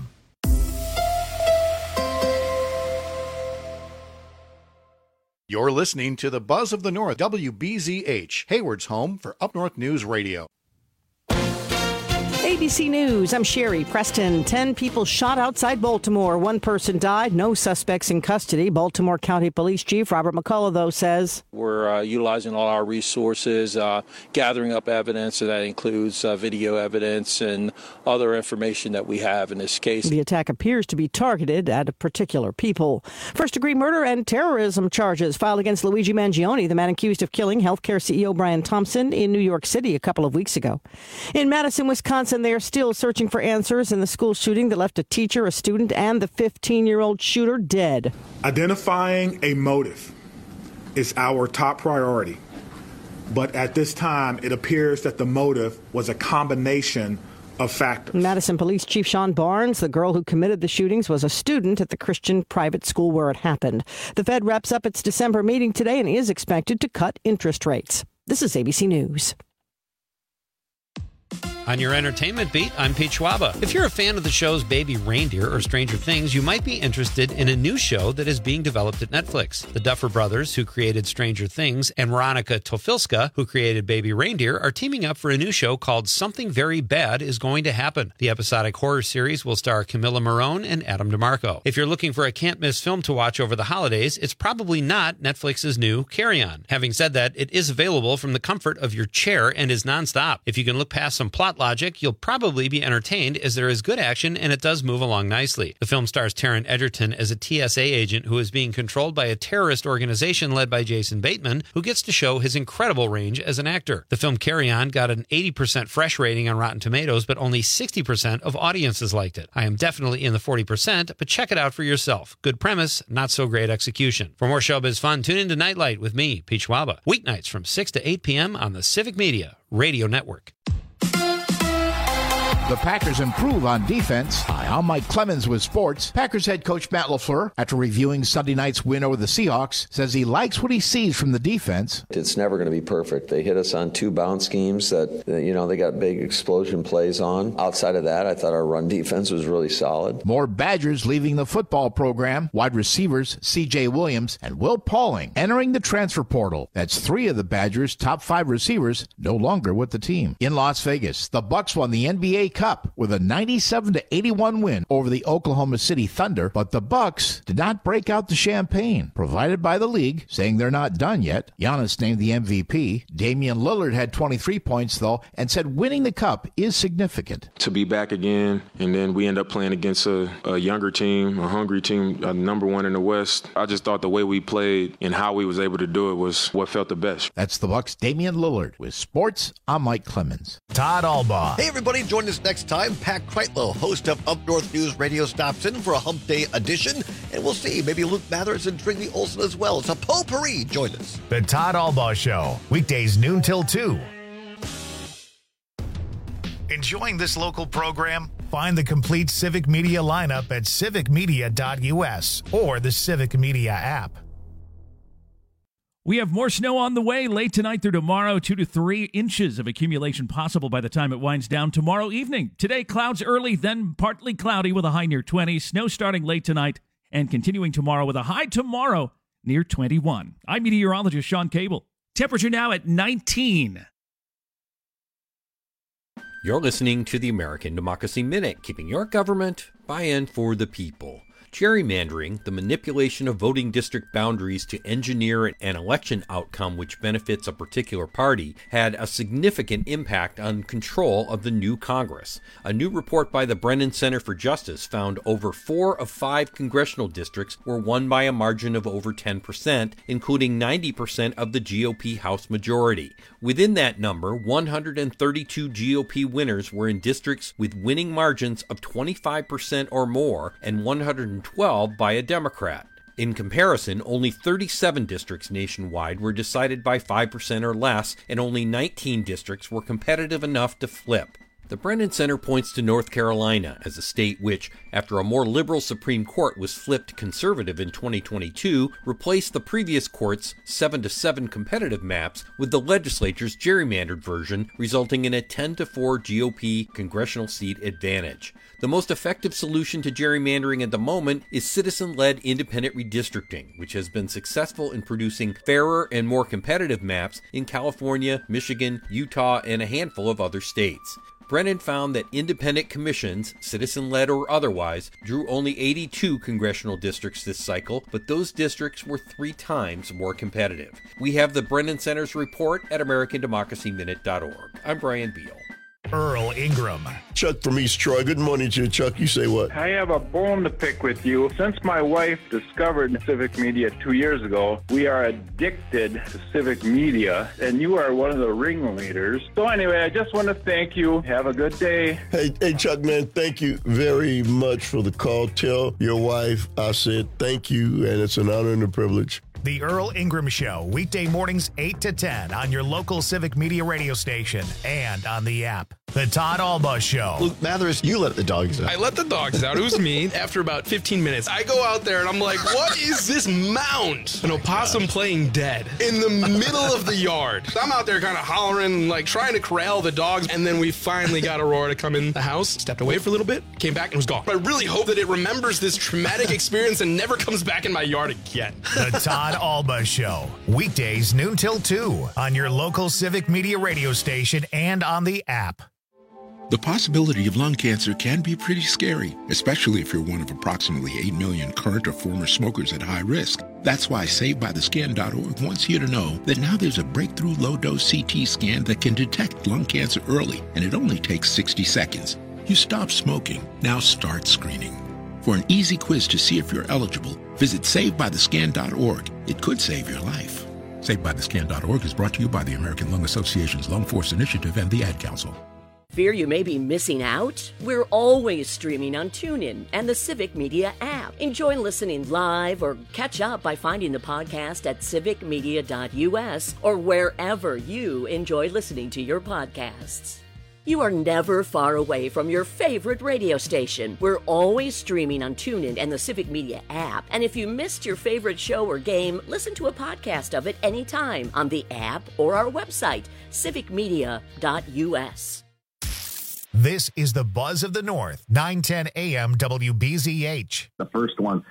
You're listening to the Buzz of the North, W B Z H, Hayward's home for Up North News Radio. A B C News, I'm Sherry Preston. Ten people shot outside Baltimore. One person died. No suspects in custody. Baltimore County Police Chief Robert McCullough, though, says we're uh, utilizing all our resources, uh, gathering up evidence, and that includes uh, video evidence and other information that we have in this case. The attack appears to be targeted at particular people. First-degree murder and terrorism charges filed against Luigi Mangione, the man accused of killing healthcare C E O Brian Thompson in New York City a couple of weeks ago. In Madison, Wisconsin, they are still searching for answers in the school shooting that left a teacher, a student, and the fifteen-year-old shooter dead. Identifying a motive is our top priority. But at this time, it appears that the motive was a combination of factors. Madison Police Chief Sean Barnes, the girl who committed the shootings, was a student at the Christian private school where it happened. The Fed wraps up its December meeting today and is expected to cut interest rates. This is A B C News. On your entertainment beat, I'm Pete Schwaba. If you're a fan of the shows Baby Reindeer or Stranger Things, you might be interested in a new show that is being developed at Netflix. The Duffer Brothers, who created Stranger Things, and Veronica Tofilska, who created Baby Reindeer, are teaming up for a new show called Something Very Bad Is Going to Happen. The episodic horror series will star Camilla Morrone and Adam DeMarco. If you're looking for a can't-miss film to watch over the holidays, it's probably not Netflix's new Carry On. Having said that, it is available from the comfort of your chair and is nonstop. If you can look past some plot logic, you'll probably be entertained as there is good action and it does move along nicely. The film stars Taron Egerton as a T S A agent who is being controlled by a terrorist organization led by Jason Bateman, who gets to show his incredible range as an actor. The film Carry On got an eighty percent fresh rating on Rotten Tomatoes, but only sixty percent of audiences liked it. I am definitely in the forty percent, but check it out for yourself. Good premise, not so great execution. For more showbiz fun, tune into Nightlight with me, Pete Schwaba, weeknights from six to eight p.m. on the Civic Media Radio Network. The Packers improve on defense. Hi, I'm Mike Clemens with sports. Packers head coach Matt LaFleur, after reviewing Sunday night's win over the Seahawks, says he likes what he sees from the defense. It's never going to be perfect. They hit us on two bounce schemes that, you know, they got big explosion plays on. Outside of that, I thought our run defense was really solid. More Badgers leaving the football program. Wide receivers C J Williams and Will Pauling entering the transfer portal. That's three of the Badgers' top five receivers no longer with the team. In Las Vegas, the Bucs won the N B A Cup with a ninety-seven to eighty-one win over the Oklahoma City Thunder, but the Bucs did not break out the champagne provided by the league, saying they're not done yet. Giannis named the M V P. Damian Lillard had twenty-three points, though, and said winning the Cup is significant. To be back again, and then we end up playing against a, a younger team, a hungry team, a number one in the West. I just thought the way we played and how we was able to do it was what felt the best. That's the Bucs' Damian Lillard. With sports, I'm Mike Clemens. Todd Albaugh. Hey, everybody, join us next time. Pat Kreitlow, host of Up North News Radio, stops in for a Hump Day edition, and we'll see. Maybe Luke Mathers and Trinity Olsen as well. It's a potpourri. Join us. The Todd Albaugh Show, weekdays noon till two. Enjoying this local program? Find the complete Civic Media lineup at civic media dot u s or the Civic Media app. We have more snow on the way late tonight through tomorrow. Two to three inches of accumulation possible by the time it winds down tomorrow evening. Today, clouds early, then partly cloudy with a high near twenty. Snow starting late tonight and continuing tomorrow with a high tomorrow near twenty-one. I'm meteorologist Sean Cable. Temperature now at nineteen. You're listening to the American Democracy Minute, keeping your government by and for the people. Gerrymandering, the manipulation of voting district boundaries to engineer an election outcome which benefits a particular party, had a significant impact on control of the new Congress. A new report by the Brennan Center for Justice found over four of five congressional districts were won by a margin of over ten percent, including ninety percent of the G O P House majority. Within that number, one hundred thirty-two G O P winners were in districts with winning margins of twenty-five percent or more, and one hundred twelve by a Democrat. In comparison, only thirty-seven districts nationwide were decided by five percent or less, and only nineteen districts were competitive enough to flip. The Brennan Center points to North Carolina as a state which, after a more liberal Supreme Court was flipped conservative in twenty twenty-two, replaced the previous court's seven to seven competitive maps with the legislature's gerrymandered version, resulting in a ten to four G O P congressional seat advantage. The most effective solution to gerrymandering at the moment is citizen-led independent redistricting, which has been successful in producing fairer and more competitive maps in California, Michigan, Utah, and a handful of other states. Brennan found that independent commissions, citizen-led or otherwise, drew only eighty-two congressional districts this cycle, but those districts were three times more competitive. We have the Brennan Center's report at american democracy minute dot org. I'm Brian Beal. Earl Ingram. Chuck from East Troy. Good morning to you, Chuck. You say what? I have a bone to pick with you. Since my wife discovered Civic Media two years ago, we are addicted to Civic Media, and you are one of the ringleaders. So anyway, I just want to thank you. Have a good day. Hey, hey, Chuck, man, thank you very much for the call. Tell your wife I said thank you, and it's an honor and a privilege. The Earl Ingram Show, weekday mornings eight to ten on your local Civic Media radio station and on the app. The Todd Alba Show. Luke Mathers, you let the dogs out. I let the dogs out. It was me. After about fifteen minutes, I go out there and I'm like, what is this mound? An opossum playing dead in the middle of the yard. I'm out there kind of hollering, like trying to corral the dogs. And then we finally got Aurora to come in the house, stepped away for a little bit, came back and was gone. I really hope that it remembers this traumatic experience and never comes back in my yard again. The Todd Alba Show. Weekdays noon till two on your local Civic Media radio station and on the app. The possibility of lung cancer can be pretty scary, especially if you're one of approximately eight million current or former smokers at high risk. That's why Saved By The Scan dot org wants you to know that now there's a breakthrough low-dose C T scan that can detect lung cancer early, and it only takes sixty seconds. You stop smoking, now start screening. For an easy quiz to see if you're eligible, visit Saved By The Scan dot org. It could save your life. Saved By The Scan dot org is brought to you by the American Lung Association's Lung Force Initiative and the Ad Council. Fear you may be missing out? We're always streaming on TuneIn and the Civic Media app. Enjoy listening live or catch up by finding the podcast at civic media dot u s or wherever you enjoy listening to your podcasts. You are never far away from your favorite radio station. We're always streaming on TuneIn and the Civic Media app. And if you missed your favorite show or game, listen to a podcast of it anytime on the app or our website, civic media dot u s. This is the Buzz of the North, nine ten A M W B Z H. The first one.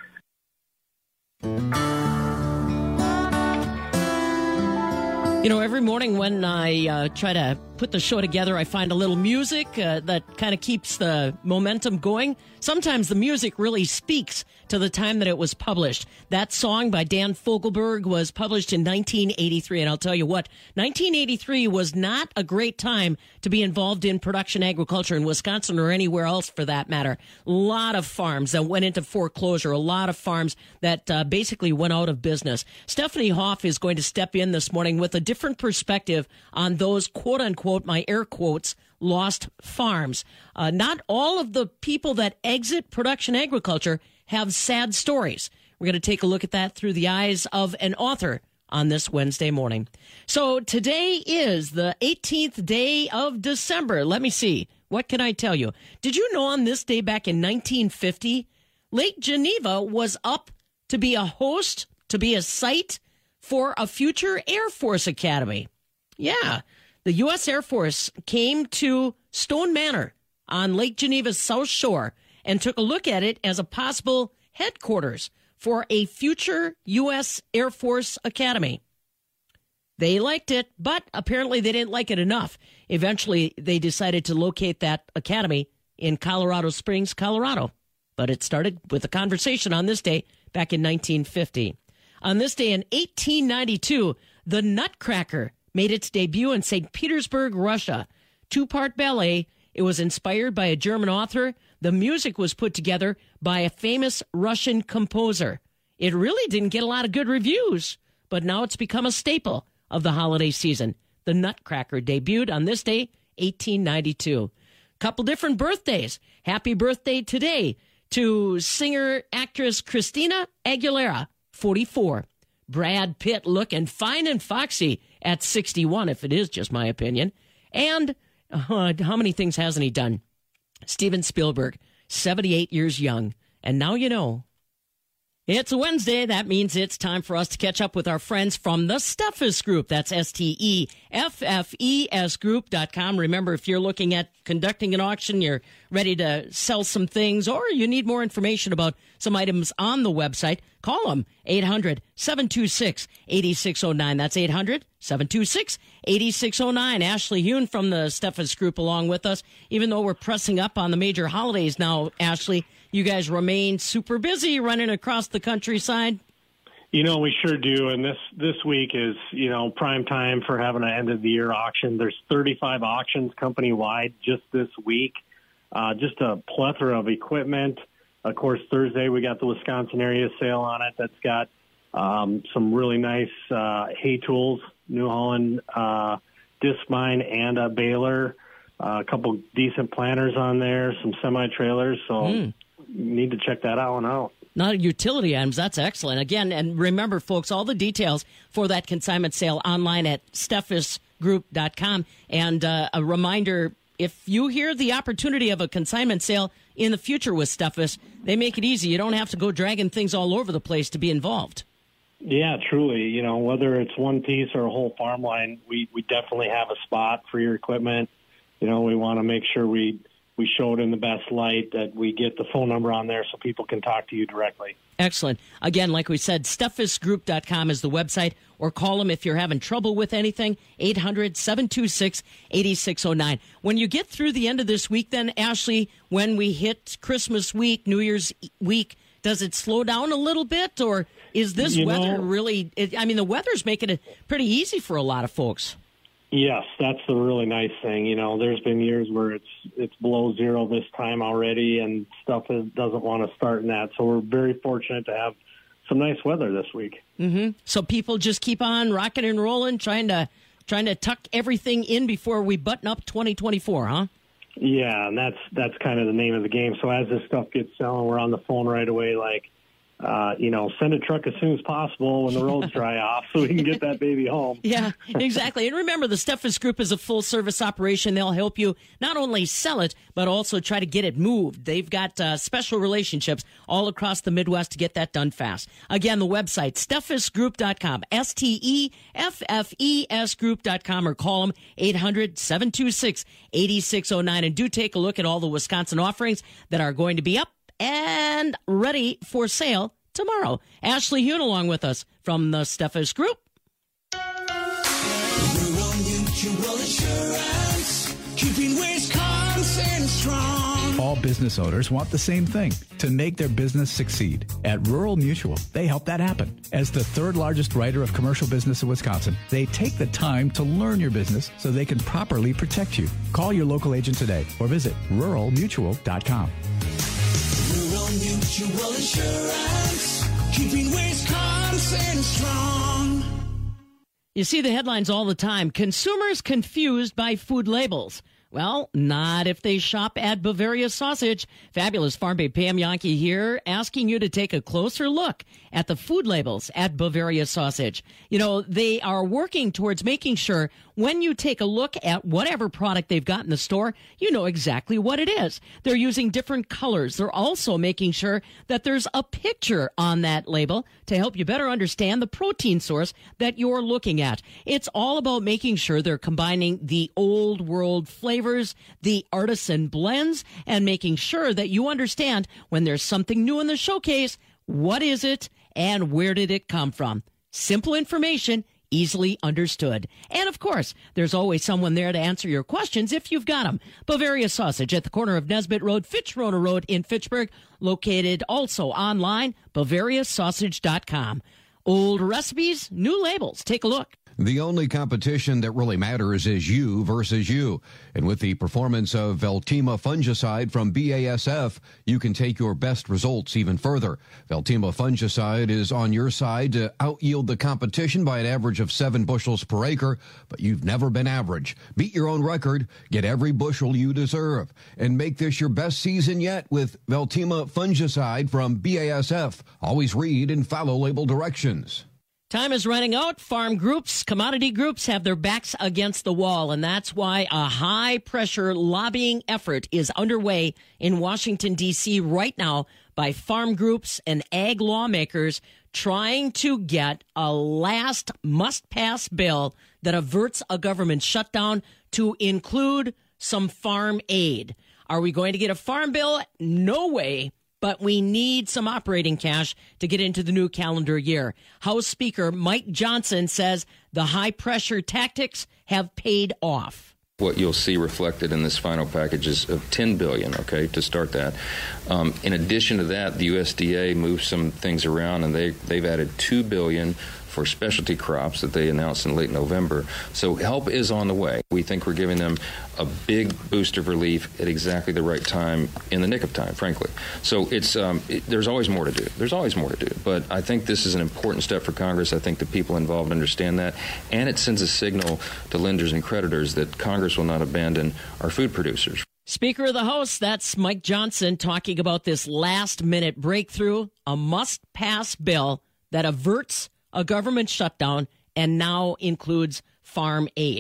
You know, every morning when I uh, try to put the show together, I find a little music uh, that kind of keeps the momentum going. Sometimes the music really speaks to the time that it was published. That song by Dan Fogelberg was published in nineteen eighty-three, and I'll tell you what, nineteen eighty-three was not a great time to be involved in production agriculture in Wisconsin or anywhere else for that matter. A lot of farms that went into foreclosure, a lot of farms that uh, basically went out of business. Stephanie Hoff is going to step in this morning with a different perspective on those quote-unquote, my air quotes, lost farms. Uh, not all of the people that exit production agriculture have sad stories. We're going to take a look at that through the eyes of an author on this Wednesday morning. So today is the eighteenth day of December. Let me see. What can I tell you? Did you know on this day back in nineteen fifty, Lake Geneva was up to be a host, to be a site for a future Air Force Academy? Yeah. The U S Air Force came to Stone Manor on Lake Geneva's South Shore and took a look at it as a possible headquarters for a future U S Air Force Academy. They liked it, but apparently they didn't like it enough. Eventually, they decided to locate that academy in Colorado Springs, Colorado. But it started with a conversation on this day back in nineteen fifty. On this day in eighteen ninety-two, the Nutcracker made its debut in Saint Petersburg, Russia. Two-part ballet. It was inspired by a German author. The music was put together by a famous Russian composer. It really didn't get a lot of good reviews, but now it's become a staple of the holiday season. The Nutcracker debuted on this day, eighteen ninety-two. Couple different birthdays. Happy birthday today to singer-actress Christina Aguilera, forty-four. Brad Pitt looking fine and foxy at sixty-one, if it is just my opinion. And uh, how many things hasn't he done? Steven Spielberg, seventy-eight years young. And now you know. It's a Wednesday. That means it's time for us to catch up with our friends from the Steffes Group. That's S T E F F E S group dot com. Remember, if you're looking at conducting an auction, you're ready to sell some things, or you need more information about some items on the website, call them, eight hundred, seven two six, eight six zero nine. That's eight hundred, seven two six, eight six zero nine. Ashley Hune from the Steffes Group along with us. Even though we're pressing up on the major holidays now, Ashley, you guys remain super busy running across the countryside. You know, we sure do. And this, this week is, you know, prime time for having an end-of-the-year auction. There's thirty-five auctions company-wide just this week. Uh, just a plethora of equipment. Of course, Thursday we got the Wisconsin area sale on it. That's got um, some really nice uh, hay tools, New Holland uh, disc mine and a baler, uh, a couple decent planters on there, some semi-trailers. So mm. you need to check that out one out. Not utility items. That's excellent. Again, and remember, folks, all the details for that consignment sale online at steffes group dot com. And uh, a reminder, if you hear the opportunity of a consignment sale in the future with Steffes, they make it easy. You don't have to go dragging things all over the place to be involved. Yeah, truly. You know, whether it's one piece or a whole farm line, we, we definitely have a spot for your equipment. You know, we want to make sure we, we show it in the best light, that we get the phone number on there so people can talk to you directly. Excellent. Again, like we said, steffes group dot com is the website, or call them if you're having trouble with anything, eight hundred, seven two six, eight six zero nine. When you get through the end of this week, then, Ashley, when we hit Christmas week, New Year's week, does it slow down a little bit, or is this You weather know- really, it, I mean, the weather's making it pretty easy for a lot of folks. Yes, that's the really nice thing. You know, there's been years where it's it's below zero this time already, and stuff is, doesn't want to start in that. So we're very fortunate to have some nice weather this week. Mm-hmm. So people just keep on rocking and rolling, trying to trying to tuck everything in before we button up twenty twenty-four, huh? Yeah, and that's that's kind of the name of the game. So as this stuff gets selling, we're on the phone right away, like, uh, you know, send a truck as soon as possible when the roads dry off so we can get that baby home. Yeah, exactly. And remember, the Steffes Group is a full-service operation. They'll help you not only sell it, but also try to get it moved. They've got uh, special relationships all across the Midwest to get that done fast. Again, the website, steffes group dot com, S T E F F E S group dot com, or call them eight hundred, seven two six, eight six zero nine. And do take a look at all the Wisconsin offerings that are going to be up and ready for sale tomorrow. Ashley Hune along with us from the Steffes Group. Rural Mutual Insurance, keeping Wisconsin strong. All business owners want the same thing, to make their business succeed. At Rural Mutual, they help that happen. As the third largest writer of commercial business in Wisconsin, they take the time to learn your business so they can properly protect you. Call your local agent today or visit rural mutual dot com. Rural Mutual Insurance, keeping Wisconsin strong. You see the headlines all the time. Consumers confused by food labels. Well, not if they shop at Bavaria Sausage. Fabulous Farm Babe Pam Yankee here, asking you to take a closer look at the food labels at Bavaria Sausage. You know, they are working towards making sure when you take a look at whatever product they've got in the store, you know exactly what it is. They're using different colors. They're also making sure that there's a picture on that label to help you better understand the protein source that you're looking at. It's all about making sure they're combining the old world flavors, the artisan blends, and making sure that you understand when there's something new in the showcase, what is it and where did it come from? Simple information, easily understood. And of course, there's always someone there to answer your questions if you've got them. Bavaria Sausage at the corner of Nesbitt Road, Fitchrona Road in Fitchburg, located also online, bavaria sausage dot com. Old recipes, new labels. Take a look. The only competition that really matters is you versus you. And with the performance of Veltima fungicide from B A S F, you can take your best results even further. Veltima fungicide is on your side to out-yield the competition by an average of seven bushels per acre, but you've never been average. Beat your own record, get every bushel you deserve, and make this your best season yet with Veltima fungicide from B A S F. Always read and follow label directions. Time is running out. Farm groups, commodity groups have their backs against the wall, and that's why a high-pressure lobbying effort is underway in Washington, D C right now by farm groups and ag lawmakers trying to get a last must-pass bill that averts a government shutdown to include some farm aid. Are we going to get a farm bill? No way. But we need some operating cash to get into the new calendar year. House Speaker Mike Johnson says the high-pressure tactics have paid off. What you'll see reflected in this final package is of ten billion dollars, okay, to start that. Um, in addition to that, the U S D A moved some things around, and they, they've added two billion dollars for specialty crops that they announced in late November. So help is on the way. We think we're giving them a big boost of relief at exactly the right time, in the nick of time, frankly. So it's um, it, there's always more to do. There's always more to do. But I think this is an important step for Congress. I think the people involved understand that. And it sends a signal to lenders and creditors that Congress will not abandon our food producers. Speaker of the House, that's Mike Johnson talking about this last-minute breakthrough, a must-pass bill that averts a government shutdown and now includes farm aid.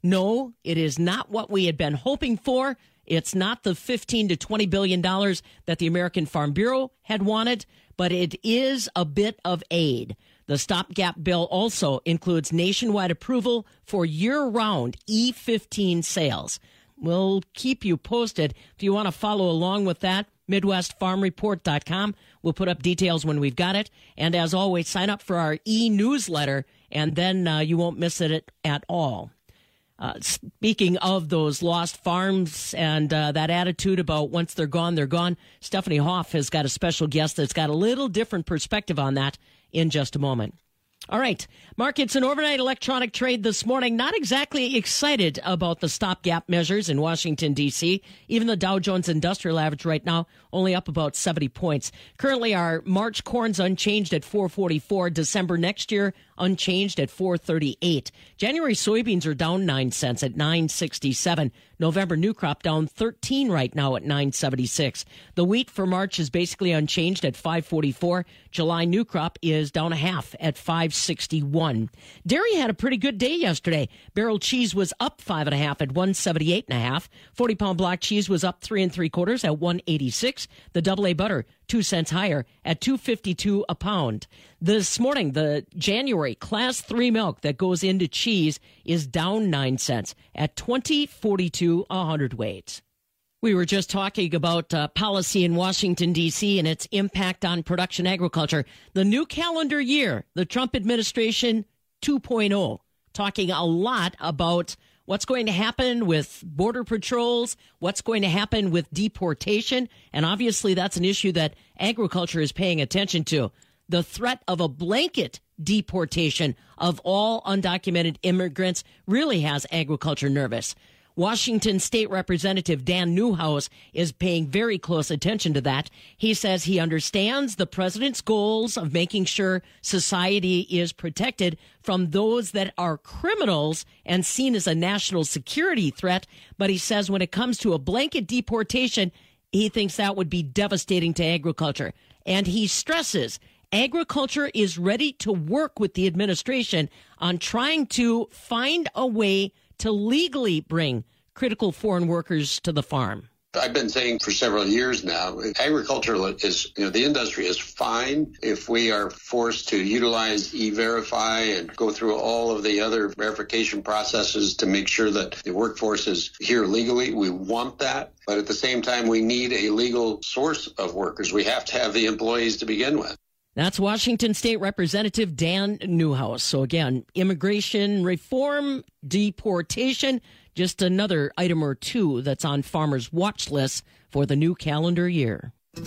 No, it is not what we had been hoping for. It's not the fifteen to twenty billion dollars that the American Farm Bureau had wanted, but it is a bit of aid. The stopgap bill also includes nationwide approval for year-round E fifteen sales. We'll keep you posted. If you want to follow along with that, Midwest Farm Report dot com. We'll put up details when we've got it. And as always, sign up for our e-newsletter, and then uh, you won't miss it at all. Uh, speaking of those lost farms and uh, that attitude about once they're gone, they're gone, Stephanie Hoff has got a special guest that's got a little different perspective on that in just a moment. All right, markets and overnight electronic trade this morning. Not exactly excited about the stopgap measures in Washington, D C. Even the Dow Jones Industrial Average right now only up about seventy points. Currently, our March corn's unchanged at four forty-four. December next year unchanged at four thirty-eight. January soybeans are down nine cents at nine sixty-seven. November new crop down thirteen right now at nine seventy-six. The wheat for March is basically unchanged at five forty-four. July new crop is down a half at five sixty-one. Dairy had a pretty good day yesterday. Barrel cheese was up five and a half at one seventy-eight and a half. forty pound block cheese was up three and three quarters at one eighty-six. The double A butter two cents higher at two fifty-two a pound. This morning, the January class three milk that goes into cheese is down nine cents at twenty forty-two a hundredweight. We were just talking about uh, policy in Washington, D C and its impact on production agriculture. The new calendar year, the Trump administration two point oh, talking a lot about what's going to happen with border patrols, what's going to happen with deportation, and obviously that's an issue that agriculture is paying attention to. The threat of a blanket deportation of all undocumented immigrants really has agriculture nervous. Washington State Representative Dan Newhouse is paying very close attention to that. He says he understands the president's goals of making sure society is protected from those that are criminals and seen as a national security threat. But he says when it comes to a blanket deportation, he thinks that would be devastating to agriculture. And he stresses agriculture is ready to work with the administration on trying to find a way to legally bring critical foreign workers to the farm. I've been saying for several years now, agriculture is, you know, the industry is fine if we are forced to utilize E-Verify and go through all of the other verification processes to make sure that the workforce is here legally. We want that. But at the same time, we need a legal source of workers. We have to have the employees to begin with. That's Washington State Representative Dan Newhouse. So again, immigration reform, deportation, just another item or two that's on farmers' watch lists for the new calendar year.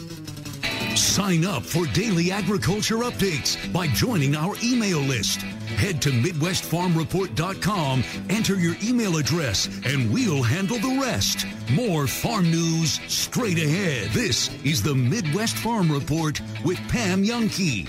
Sign up for daily agriculture updates by joining our email list. Head to Midwest Farm Report dot com, enter your email address, and we'll handle the rest. More farm news straight ahead. This is the Midwest Farm Report with Pam Youngkey.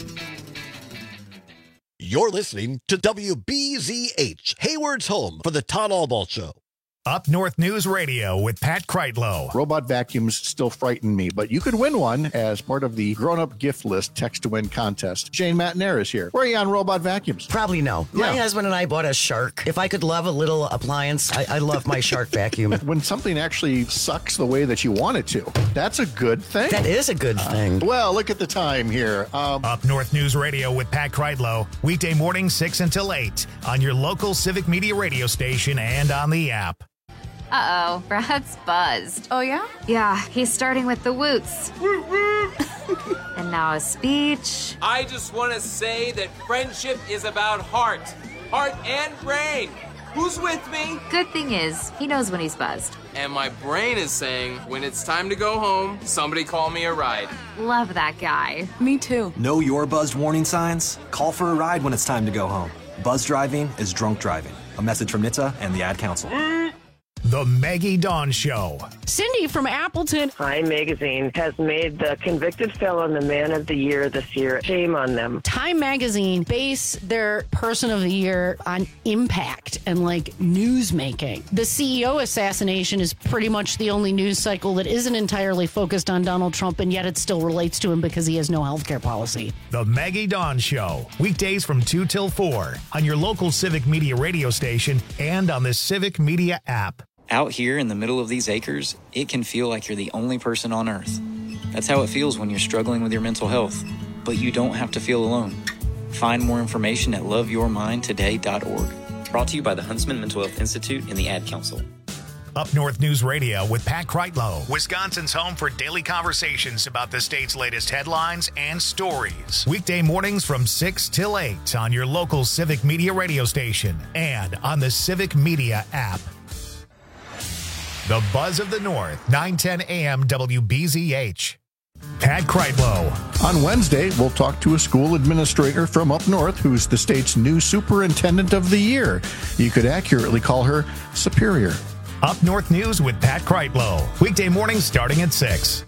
You're listening to W B Z H, Hayward's home for the Todd Albaugh Show. Up North News Radio with Pat Kreitlow. Robot vacuums still frighten me, but you could win one as part of the grown-up gift list text-to-win contest. Jane Matnair is here. Where are you on robot vacuums? Probably no. Yeah. My husband and I bought a Shark. If I could love a little appliance, I, I love my Shark vacuum. When something actually sucks the way that you want it to, that's a good thing. That is a good thing. Uh, well, look at the time here. Um, Up North News Radio with Pat Kreitlow. Weekday mornings six until eight on your local Civic Media radio station and on the app. Uh-oh, Brad's buzzed. Oh, yeah? Yeah, he's starting with the woots. And now a speech. I just want to say that friendship is about heart. Heart and brain. Who's with me? Good thing is, he knows when he's buzzed. And my brain is saying, when it's time to go home, somebody call me a ride. Love that guy. Me too. Know your buzzed warning signs? Call for a ride when it's time to go home. Buzz driving is drunk driving. A message from N H T S A and the Ad Council. The Maggie Dawn Show. Cindy from Appleton. Time Magazine has made the convicted felon the man of the year this year. Shame on them. Time Magazine base their person of the year on impact and like news making. The C E O assassination is pretty much the only news cycle that isn't entirely focused on Donald Trump, and yet it still relates to him because he has no health care policy. The Maggie Dawn Show, weekdays from two till four on your local Civic Media radio station and on the Civic Media app. Out here in the middle of these acres, it can feel like you're the only person on Earth. That's how it feels when you're struggling with your mental health. But you don't have to feel alone. Find more information at love your mind today dot org. Brought to you by the Huntsman Mental Health Institute and the Ad Council. Up North News Radio with Pat Kreitlow, Wisconsin's home for daily conversations about the state's latest headlines and stories. Weekday mornings from six till eight on your local Civic Media radio station and on the Civic Media app. The Buzz of the North, nine ten a.m. W B Z H. Pat Kreitlow. On Wednesday, we'll talk to a school administrator from up north who's the state's new superintendent of the year. You could accurately call her Superior. Up North News with Pat Kreitlow. Weekday mornings starting at six.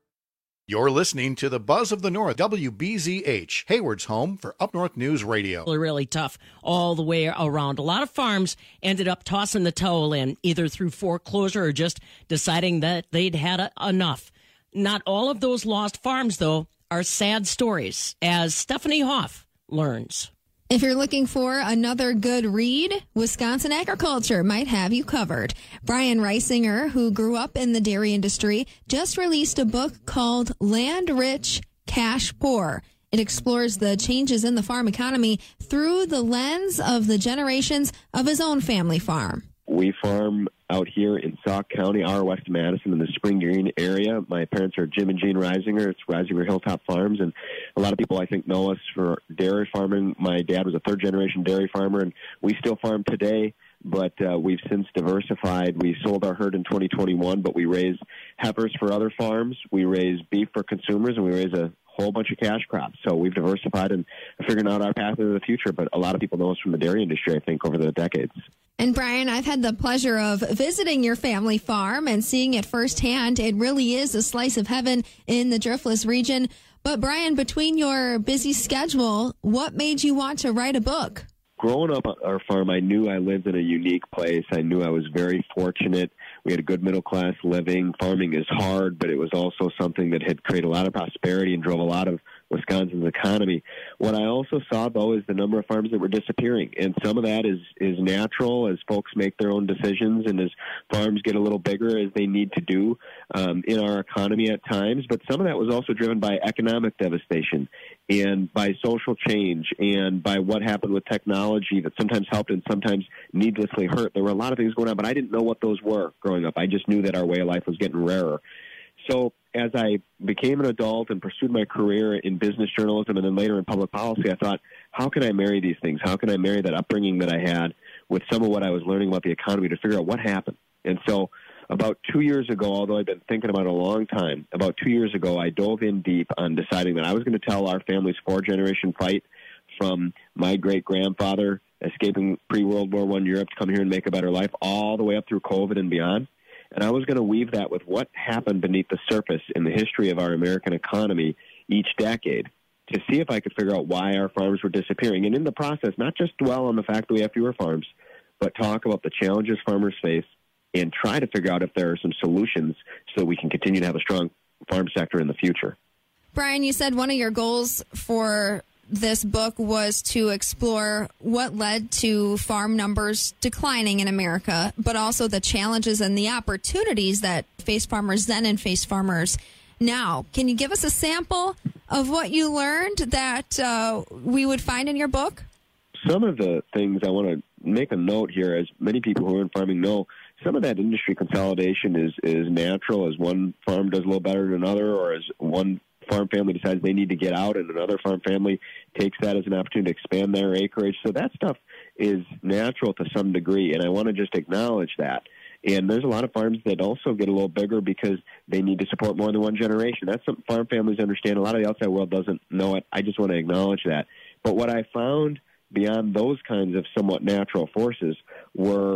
You're listening to the Buzz of the North, W B Z H, Hayward's home for Up North News Radio. Really, really tough all the way around. A lot of farms ended up tossing the towel in, either through foreclosure or just deciding that they'd had a- enough. Not all of those lost farms, though, are sad stories, as Stephanie Hoff learns. If you're looking for another good read, Wisconsin Agriculture might have you covered. Brian Reisinger, who grew up in the dairy industry, just released a book called Land Rich, Cash Poor. It explores the changes in the farm economy through the lens of the generations of his own family farm. We farm out here in Sauk County, our West Madison, in the Spring Green area. My parents are Jim and Jean Reisinger. It's Reisinger Hilltop Farms, and a lot of people, I think, know us for dairy farming. My dad was a third-generation dairy farmer, and we still farm today, but uh, we've since diversified. We sold our herd in twenty twenty-one, but we raise heifers for other farms. We raise beef for consumers, and we raise a whole bunch of cash crops. So we've diversified and figuring out our path into the future, but a lot of people know us from the dairy industry, I think, over the decades. And Brian, I've had the pleasure of visiting your family farm and seeing it firsthand. It really is a slice of heaven in the Driftless region. But Brian, between your busy schedule, what made you want to write a book? Growing up on our farm, I knew I lived in a unique place. I knew I was very fortunate. We had a good middle-class living. Farming is hard, but it was also something that had created a lot of prosperity and drove a lot of Wisconsin's economy. What I also saw, though, is the number of farms that were disappearing, and some of that is, is natural as folks make their own decisions and as farms get a little bigger as they need to do um, in our economy at times, but some of that was also driven by economic devastation and by social change and by what happened with technology that sometimes helped and sometimes needlessly hurt. There were a lot of things going on, but I didn't know what those were growing up. I just knew that our way of life was getting rarer. So as I became an adult and pursued my career in business journalism and then later in public policy, I thought, how can I marry these things? How can I marry that upbringing that I had with some of what I was learning about the economy to figure out what happened? And so about two years ago, although I've been thinking about it a long time, about two years ago, I dove in deep on deciding that I was going to tell our family's four-generation fight from my great-grandfather escaping pre-World War One Europe to come here and make a better life all the way up through COVID and beyond. And I was going to weave that with what happened beneath the surface in the history of our American economy each decade to see if I could figure out why our farms were disappearing. And in the process, not just dwell on the fact that we have fewer farms, but talk about the challenges farmers face and try to figure out if there are some solutions so we can continue to have a strong farm sector in the future. Brian, you said one of your goals for this book was to explore what led to farm numbers declining in America, but also the challenges and the opportunities that face farmers then and face farmers now. Can you give us a sample of what you learned that uh, we would find in your book? Some of the things I want to make a note here, as many people who are in farming know, some of that industry consolidation is, is natural as one farm does a little better than another, or as one farm family decides they need to get out and another farm family takes that as an opportunity to expand their acreage. So that stuff is natural to some degree, and I want to just acknowledge that. And there's a lot of farms that also get a little bigger because they need to support more than one generation. That's something farm families understand. A lot of the outside world doesn't know it. I just want to acknowledge that. But what I found beyond those kinds of somewhat natural forces were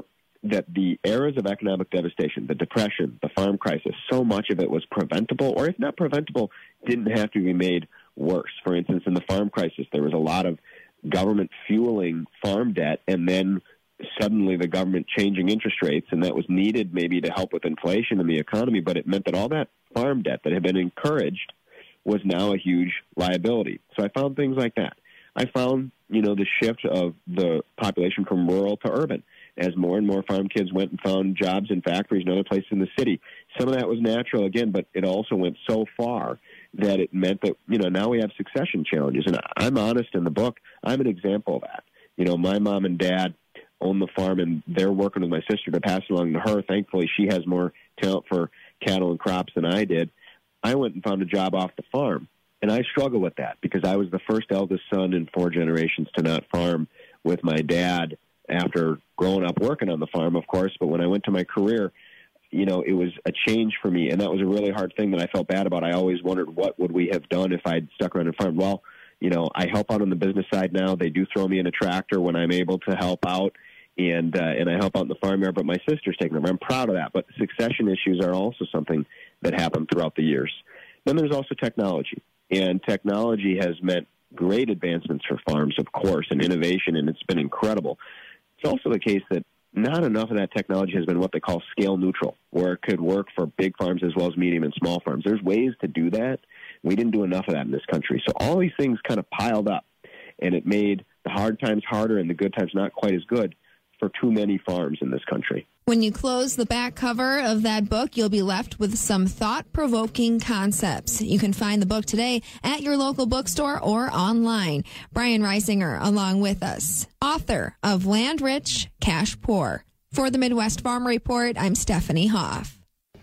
that the eras of economic devastation, the Depression, the farm crisis, so much of it was preventable, or if not preventable, didn't have to be made worse. For instance, in the farm crisis, there was a lot of government fueling farm debt, and then suddenly the government changing interest rates, and that was needed maybe to help with inflation in the economy, but it meant that all that farm debt that had been encouraged was now a huge liability. So I found things like that. I found, you know, the shift of the population from rural to urban as more and more farm kids went and found jobs in factories and other places in the city. Some of that was natural, again, but it also went so far that it meant that, you know, now we have succession challenges. And I'm honest in the book, I'm an example of that. You know, my mom and dad own the farm, and they're working with my sister to pass it along to her. Thankfully, she has more talent for cattle and crops than I did. I went and found a job off the farm, and I struggle with that because I was the first eldest son in four generations to not farm with my dad after growing up working on the farm, of course. But when I went to my career, you know, it was a change for me, and that was a really hard thing that I felt bad about. I always wondered what would we have done if I'd stuck around and farmed. Well, you know, I help out on the business side now. They do throw me in a tractor when I'm able to help out, and uh, and I help out in the farm yard, but my sister's taking over. I'm proud of that, but succession issues are also something that happened throughout the years. Then there's also technology, and technology has meant great advancements for farms, of course, and innovation, and it's been incredible. It's also the case that not enough of that technology has been what they call scale neutral, where it could work for big farms as well as medium and small farms. There's ways to do that. We didn't do enough of that in this country. So all these things kind of piled up, and it made the hard times harder and the good times not quite as good for too many farms in this country. When you close the back cover of that book, you'll be left with some thought-provoking concepts. You can find the book today at your local bookstore or online. Brian Reisinger along with us, author of Land Rich, Cash Poor. For the Midwest Farm Report, I'm Stephanie Hoff.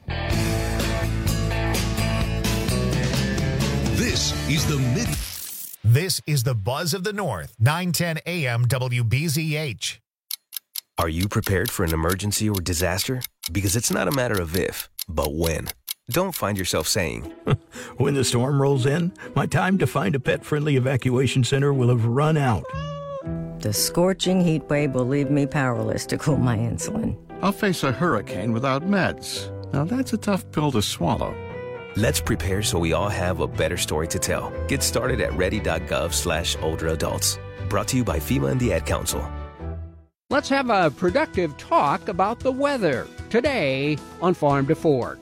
This is the Mid. This is the Buzz of the North, nine ten A M W B Z H. Are you prepared for an emergency or disaster? Because it's not a matter of if, but when. Don't find yourself saying, when the storm rolls in, my time to find a pet-friendly evacuation center will have run out. The scorching heat wave will leave me powerless to cool my insulin. I'll face a hurricane without meds. Now that's a tough pill to swallow. Let's prepare so we all have a better story to tell. Get started at ready.gov slash older adults. Brought to you by FEMA and the Ad Council. Let's have a productive talk about the weather today on Farm to Fork.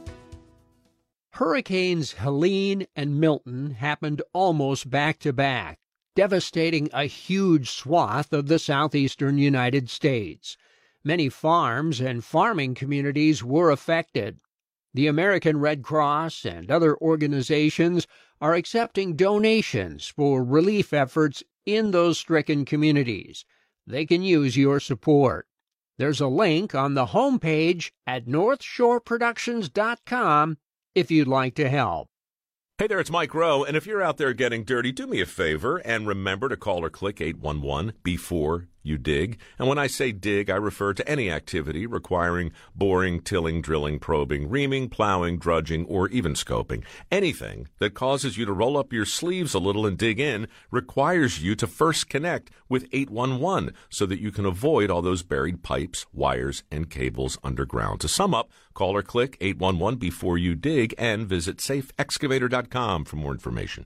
Hurricanes Helene and Milton happened almost back to back, devastating a huge swath of the southeastern United States. Many farms and farming communities were affected. The American Red Cross and other organizations are accepting donations for relief efforts in those stricken communities. They can use your support. There's a link on the homepage at north shore productions dot com if you'd like to help. Hey there, it's Mike Rowe, and if you're out there getting dirty, do me a favor and remember to call or click eight one one before you dig. And when I say dig, I refer to any activity requiring boring, tilling, drilling, probing, reaming, plowing, drudging, or even scoping. Anything that causes you to roll up your sleeves a little and dig in requires you to first connect with eight one one so that you can avoid all those buried pipes, wires, and cables underground. To sum up, call or click eight one one before you dig and visit safe excavator dot com for more information.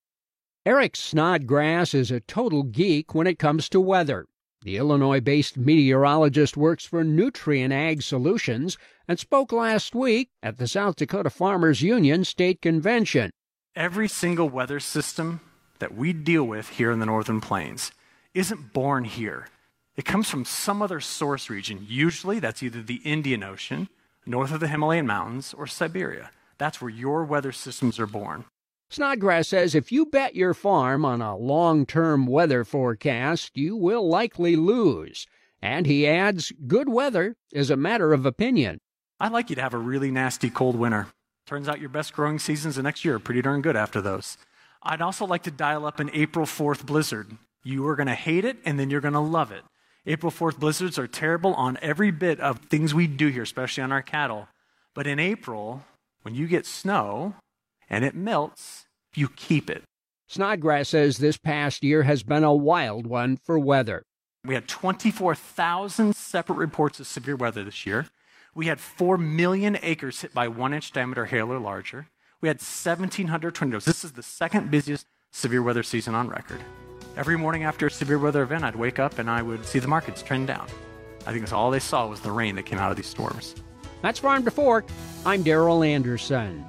Eric Snodgrass is a total geek when it comes to weather. The Illinois-based meteorologist works for Nutrien Ag Solutions and spoke last week at the South Dakota Farmers Union State Convention. Every single weather system that we deal with here in the Northern Plains isn't born here. It comes from some other source region. Usually that's either the Indian Ocean, north of the Himalayan mountains, or Siberia. That's where your weather systems are born. Snodgrass says if you bet your farm on a long-term weather forecast, you will likely lose. And he adds, good weather is a matter of opinion. I'd like you to have a really nasty cold winter. Turns out your best growing seasons the next year are pretty darn good after those. I'd also like to dial up an April fourth blizzard. You are going to hate it, and then you're going to love it. April fourth blizzards are terrible on every bit of things we do here, especially on our cattle. But in April, when you get snow and it melts, you keep it. Snodgrass says this past year has been a wild one for weather. We had twenty-four thousand separate reports of severe weather this year. We had four million acres hit by one-inch diameter hail or larger. We had seventeen hundred tornadoes. This is the second busiest severe weather season on record. Every morning after a severe weather event, I'd wake up and I would see the markets trend down. I think that's all they saw was the rain that came out of these storms. That's Farm to Fork. I'm Daryl Anderson.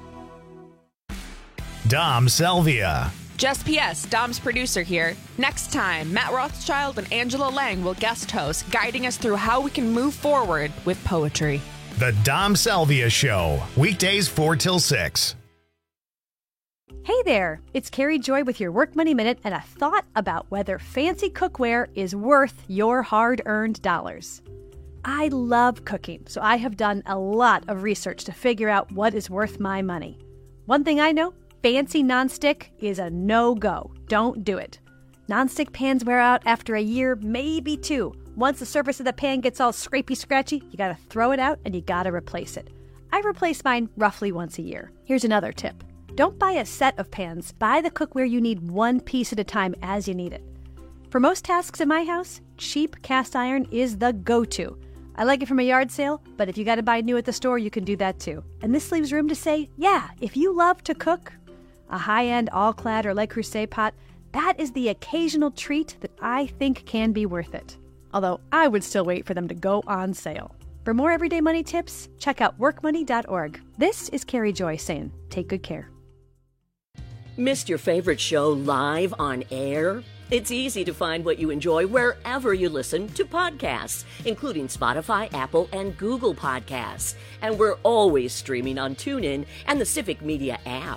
Dom Selvia. Just P S, Dom's producer here. Next time, Matt Rothschild and Angela Lang will guest host, guiding us through how we can move forward with poetry. The Dom Selvia Show, weekdays four till six. Hey there, it's Carrie Joy with your Work Money Minute and a thought about whether fancy cookware is worth your hard-earned dollars. I love cooking, so I have done a lot of research to figure out what is worth my money. One thing I know, fancy nonstick is a no-go. Don't do it. Nonstick pans wear out after a year, maybe two. Once the surface of the pan gets all scrapey-scratchy, you gotta throw it out and you gotta replace it. I replace mine roughly once a year. Here's another tip. Don't buy a set of pans. Buy the cookware you need one piece at a time as you need it. For most tasks in my house, cheap cast iron is the go-to. I like it from a yard sale, but if you gotta buy new at the store, you can do that too. And this leaves room to say, yeah, if you love to cook, a high-end all-clad or Le Creuset pot, that is the occasional treat that I think can be worth it. Although I would still wait for them to go on sale. For more everyday money tips, check out work money dot org. This is Carrie Joy saying, take good care. Missed your favorite show live on air? It's easy to find what you enjoy wherever you listen to podcasts, including Spotify, Apple, and Google Podcasts. And we're always streaming on TuneIn and the Civic Media app.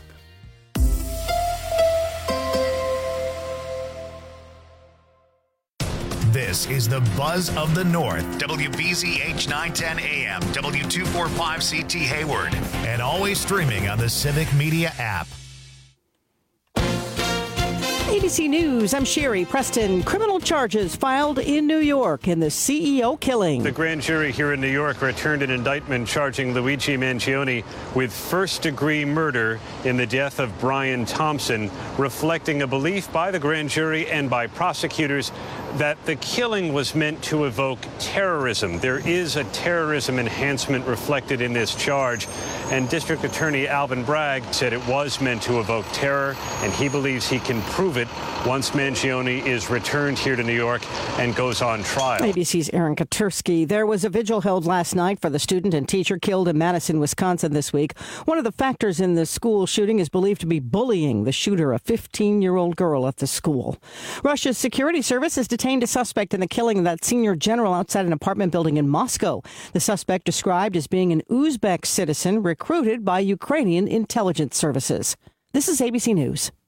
This is the Buzz of the North, W B Z H nine ten A M, W two forty-five C T Hayward, and always streaming on the Civic Media app. A B C News, I'm Sherry Preston. Criminal charges filed in New York in the C E O killing. The grand jury here in New York returned an indictment charging Luigi Mangione with first-degree murder in the death of Brian Thompson, reflecting a belief by the grand jury and by prosecutors that the killing was meant to evoke terrorism. There is a terrorism enhancement reflected in this charge, and District Attorney Alvin Bragg said it was meant to evoke terror, and he believes he can prove it once Mangione is returned here to New York and goes on trial. A B C's Aaron Katursky. There was a vigil held last night for the student and teacher killed in Madison, Wisconsin this week. One of the factors in the school shooting is believed to be bullying the shooter, a fifteen-year-old girl at the school. Russia's security service has detained a suspect in the killing of that senior general outside an apartment building in Moscow. The suspect described as being an Uzbek citizen recruited by Ukrainian intelligence services. This is A B C News.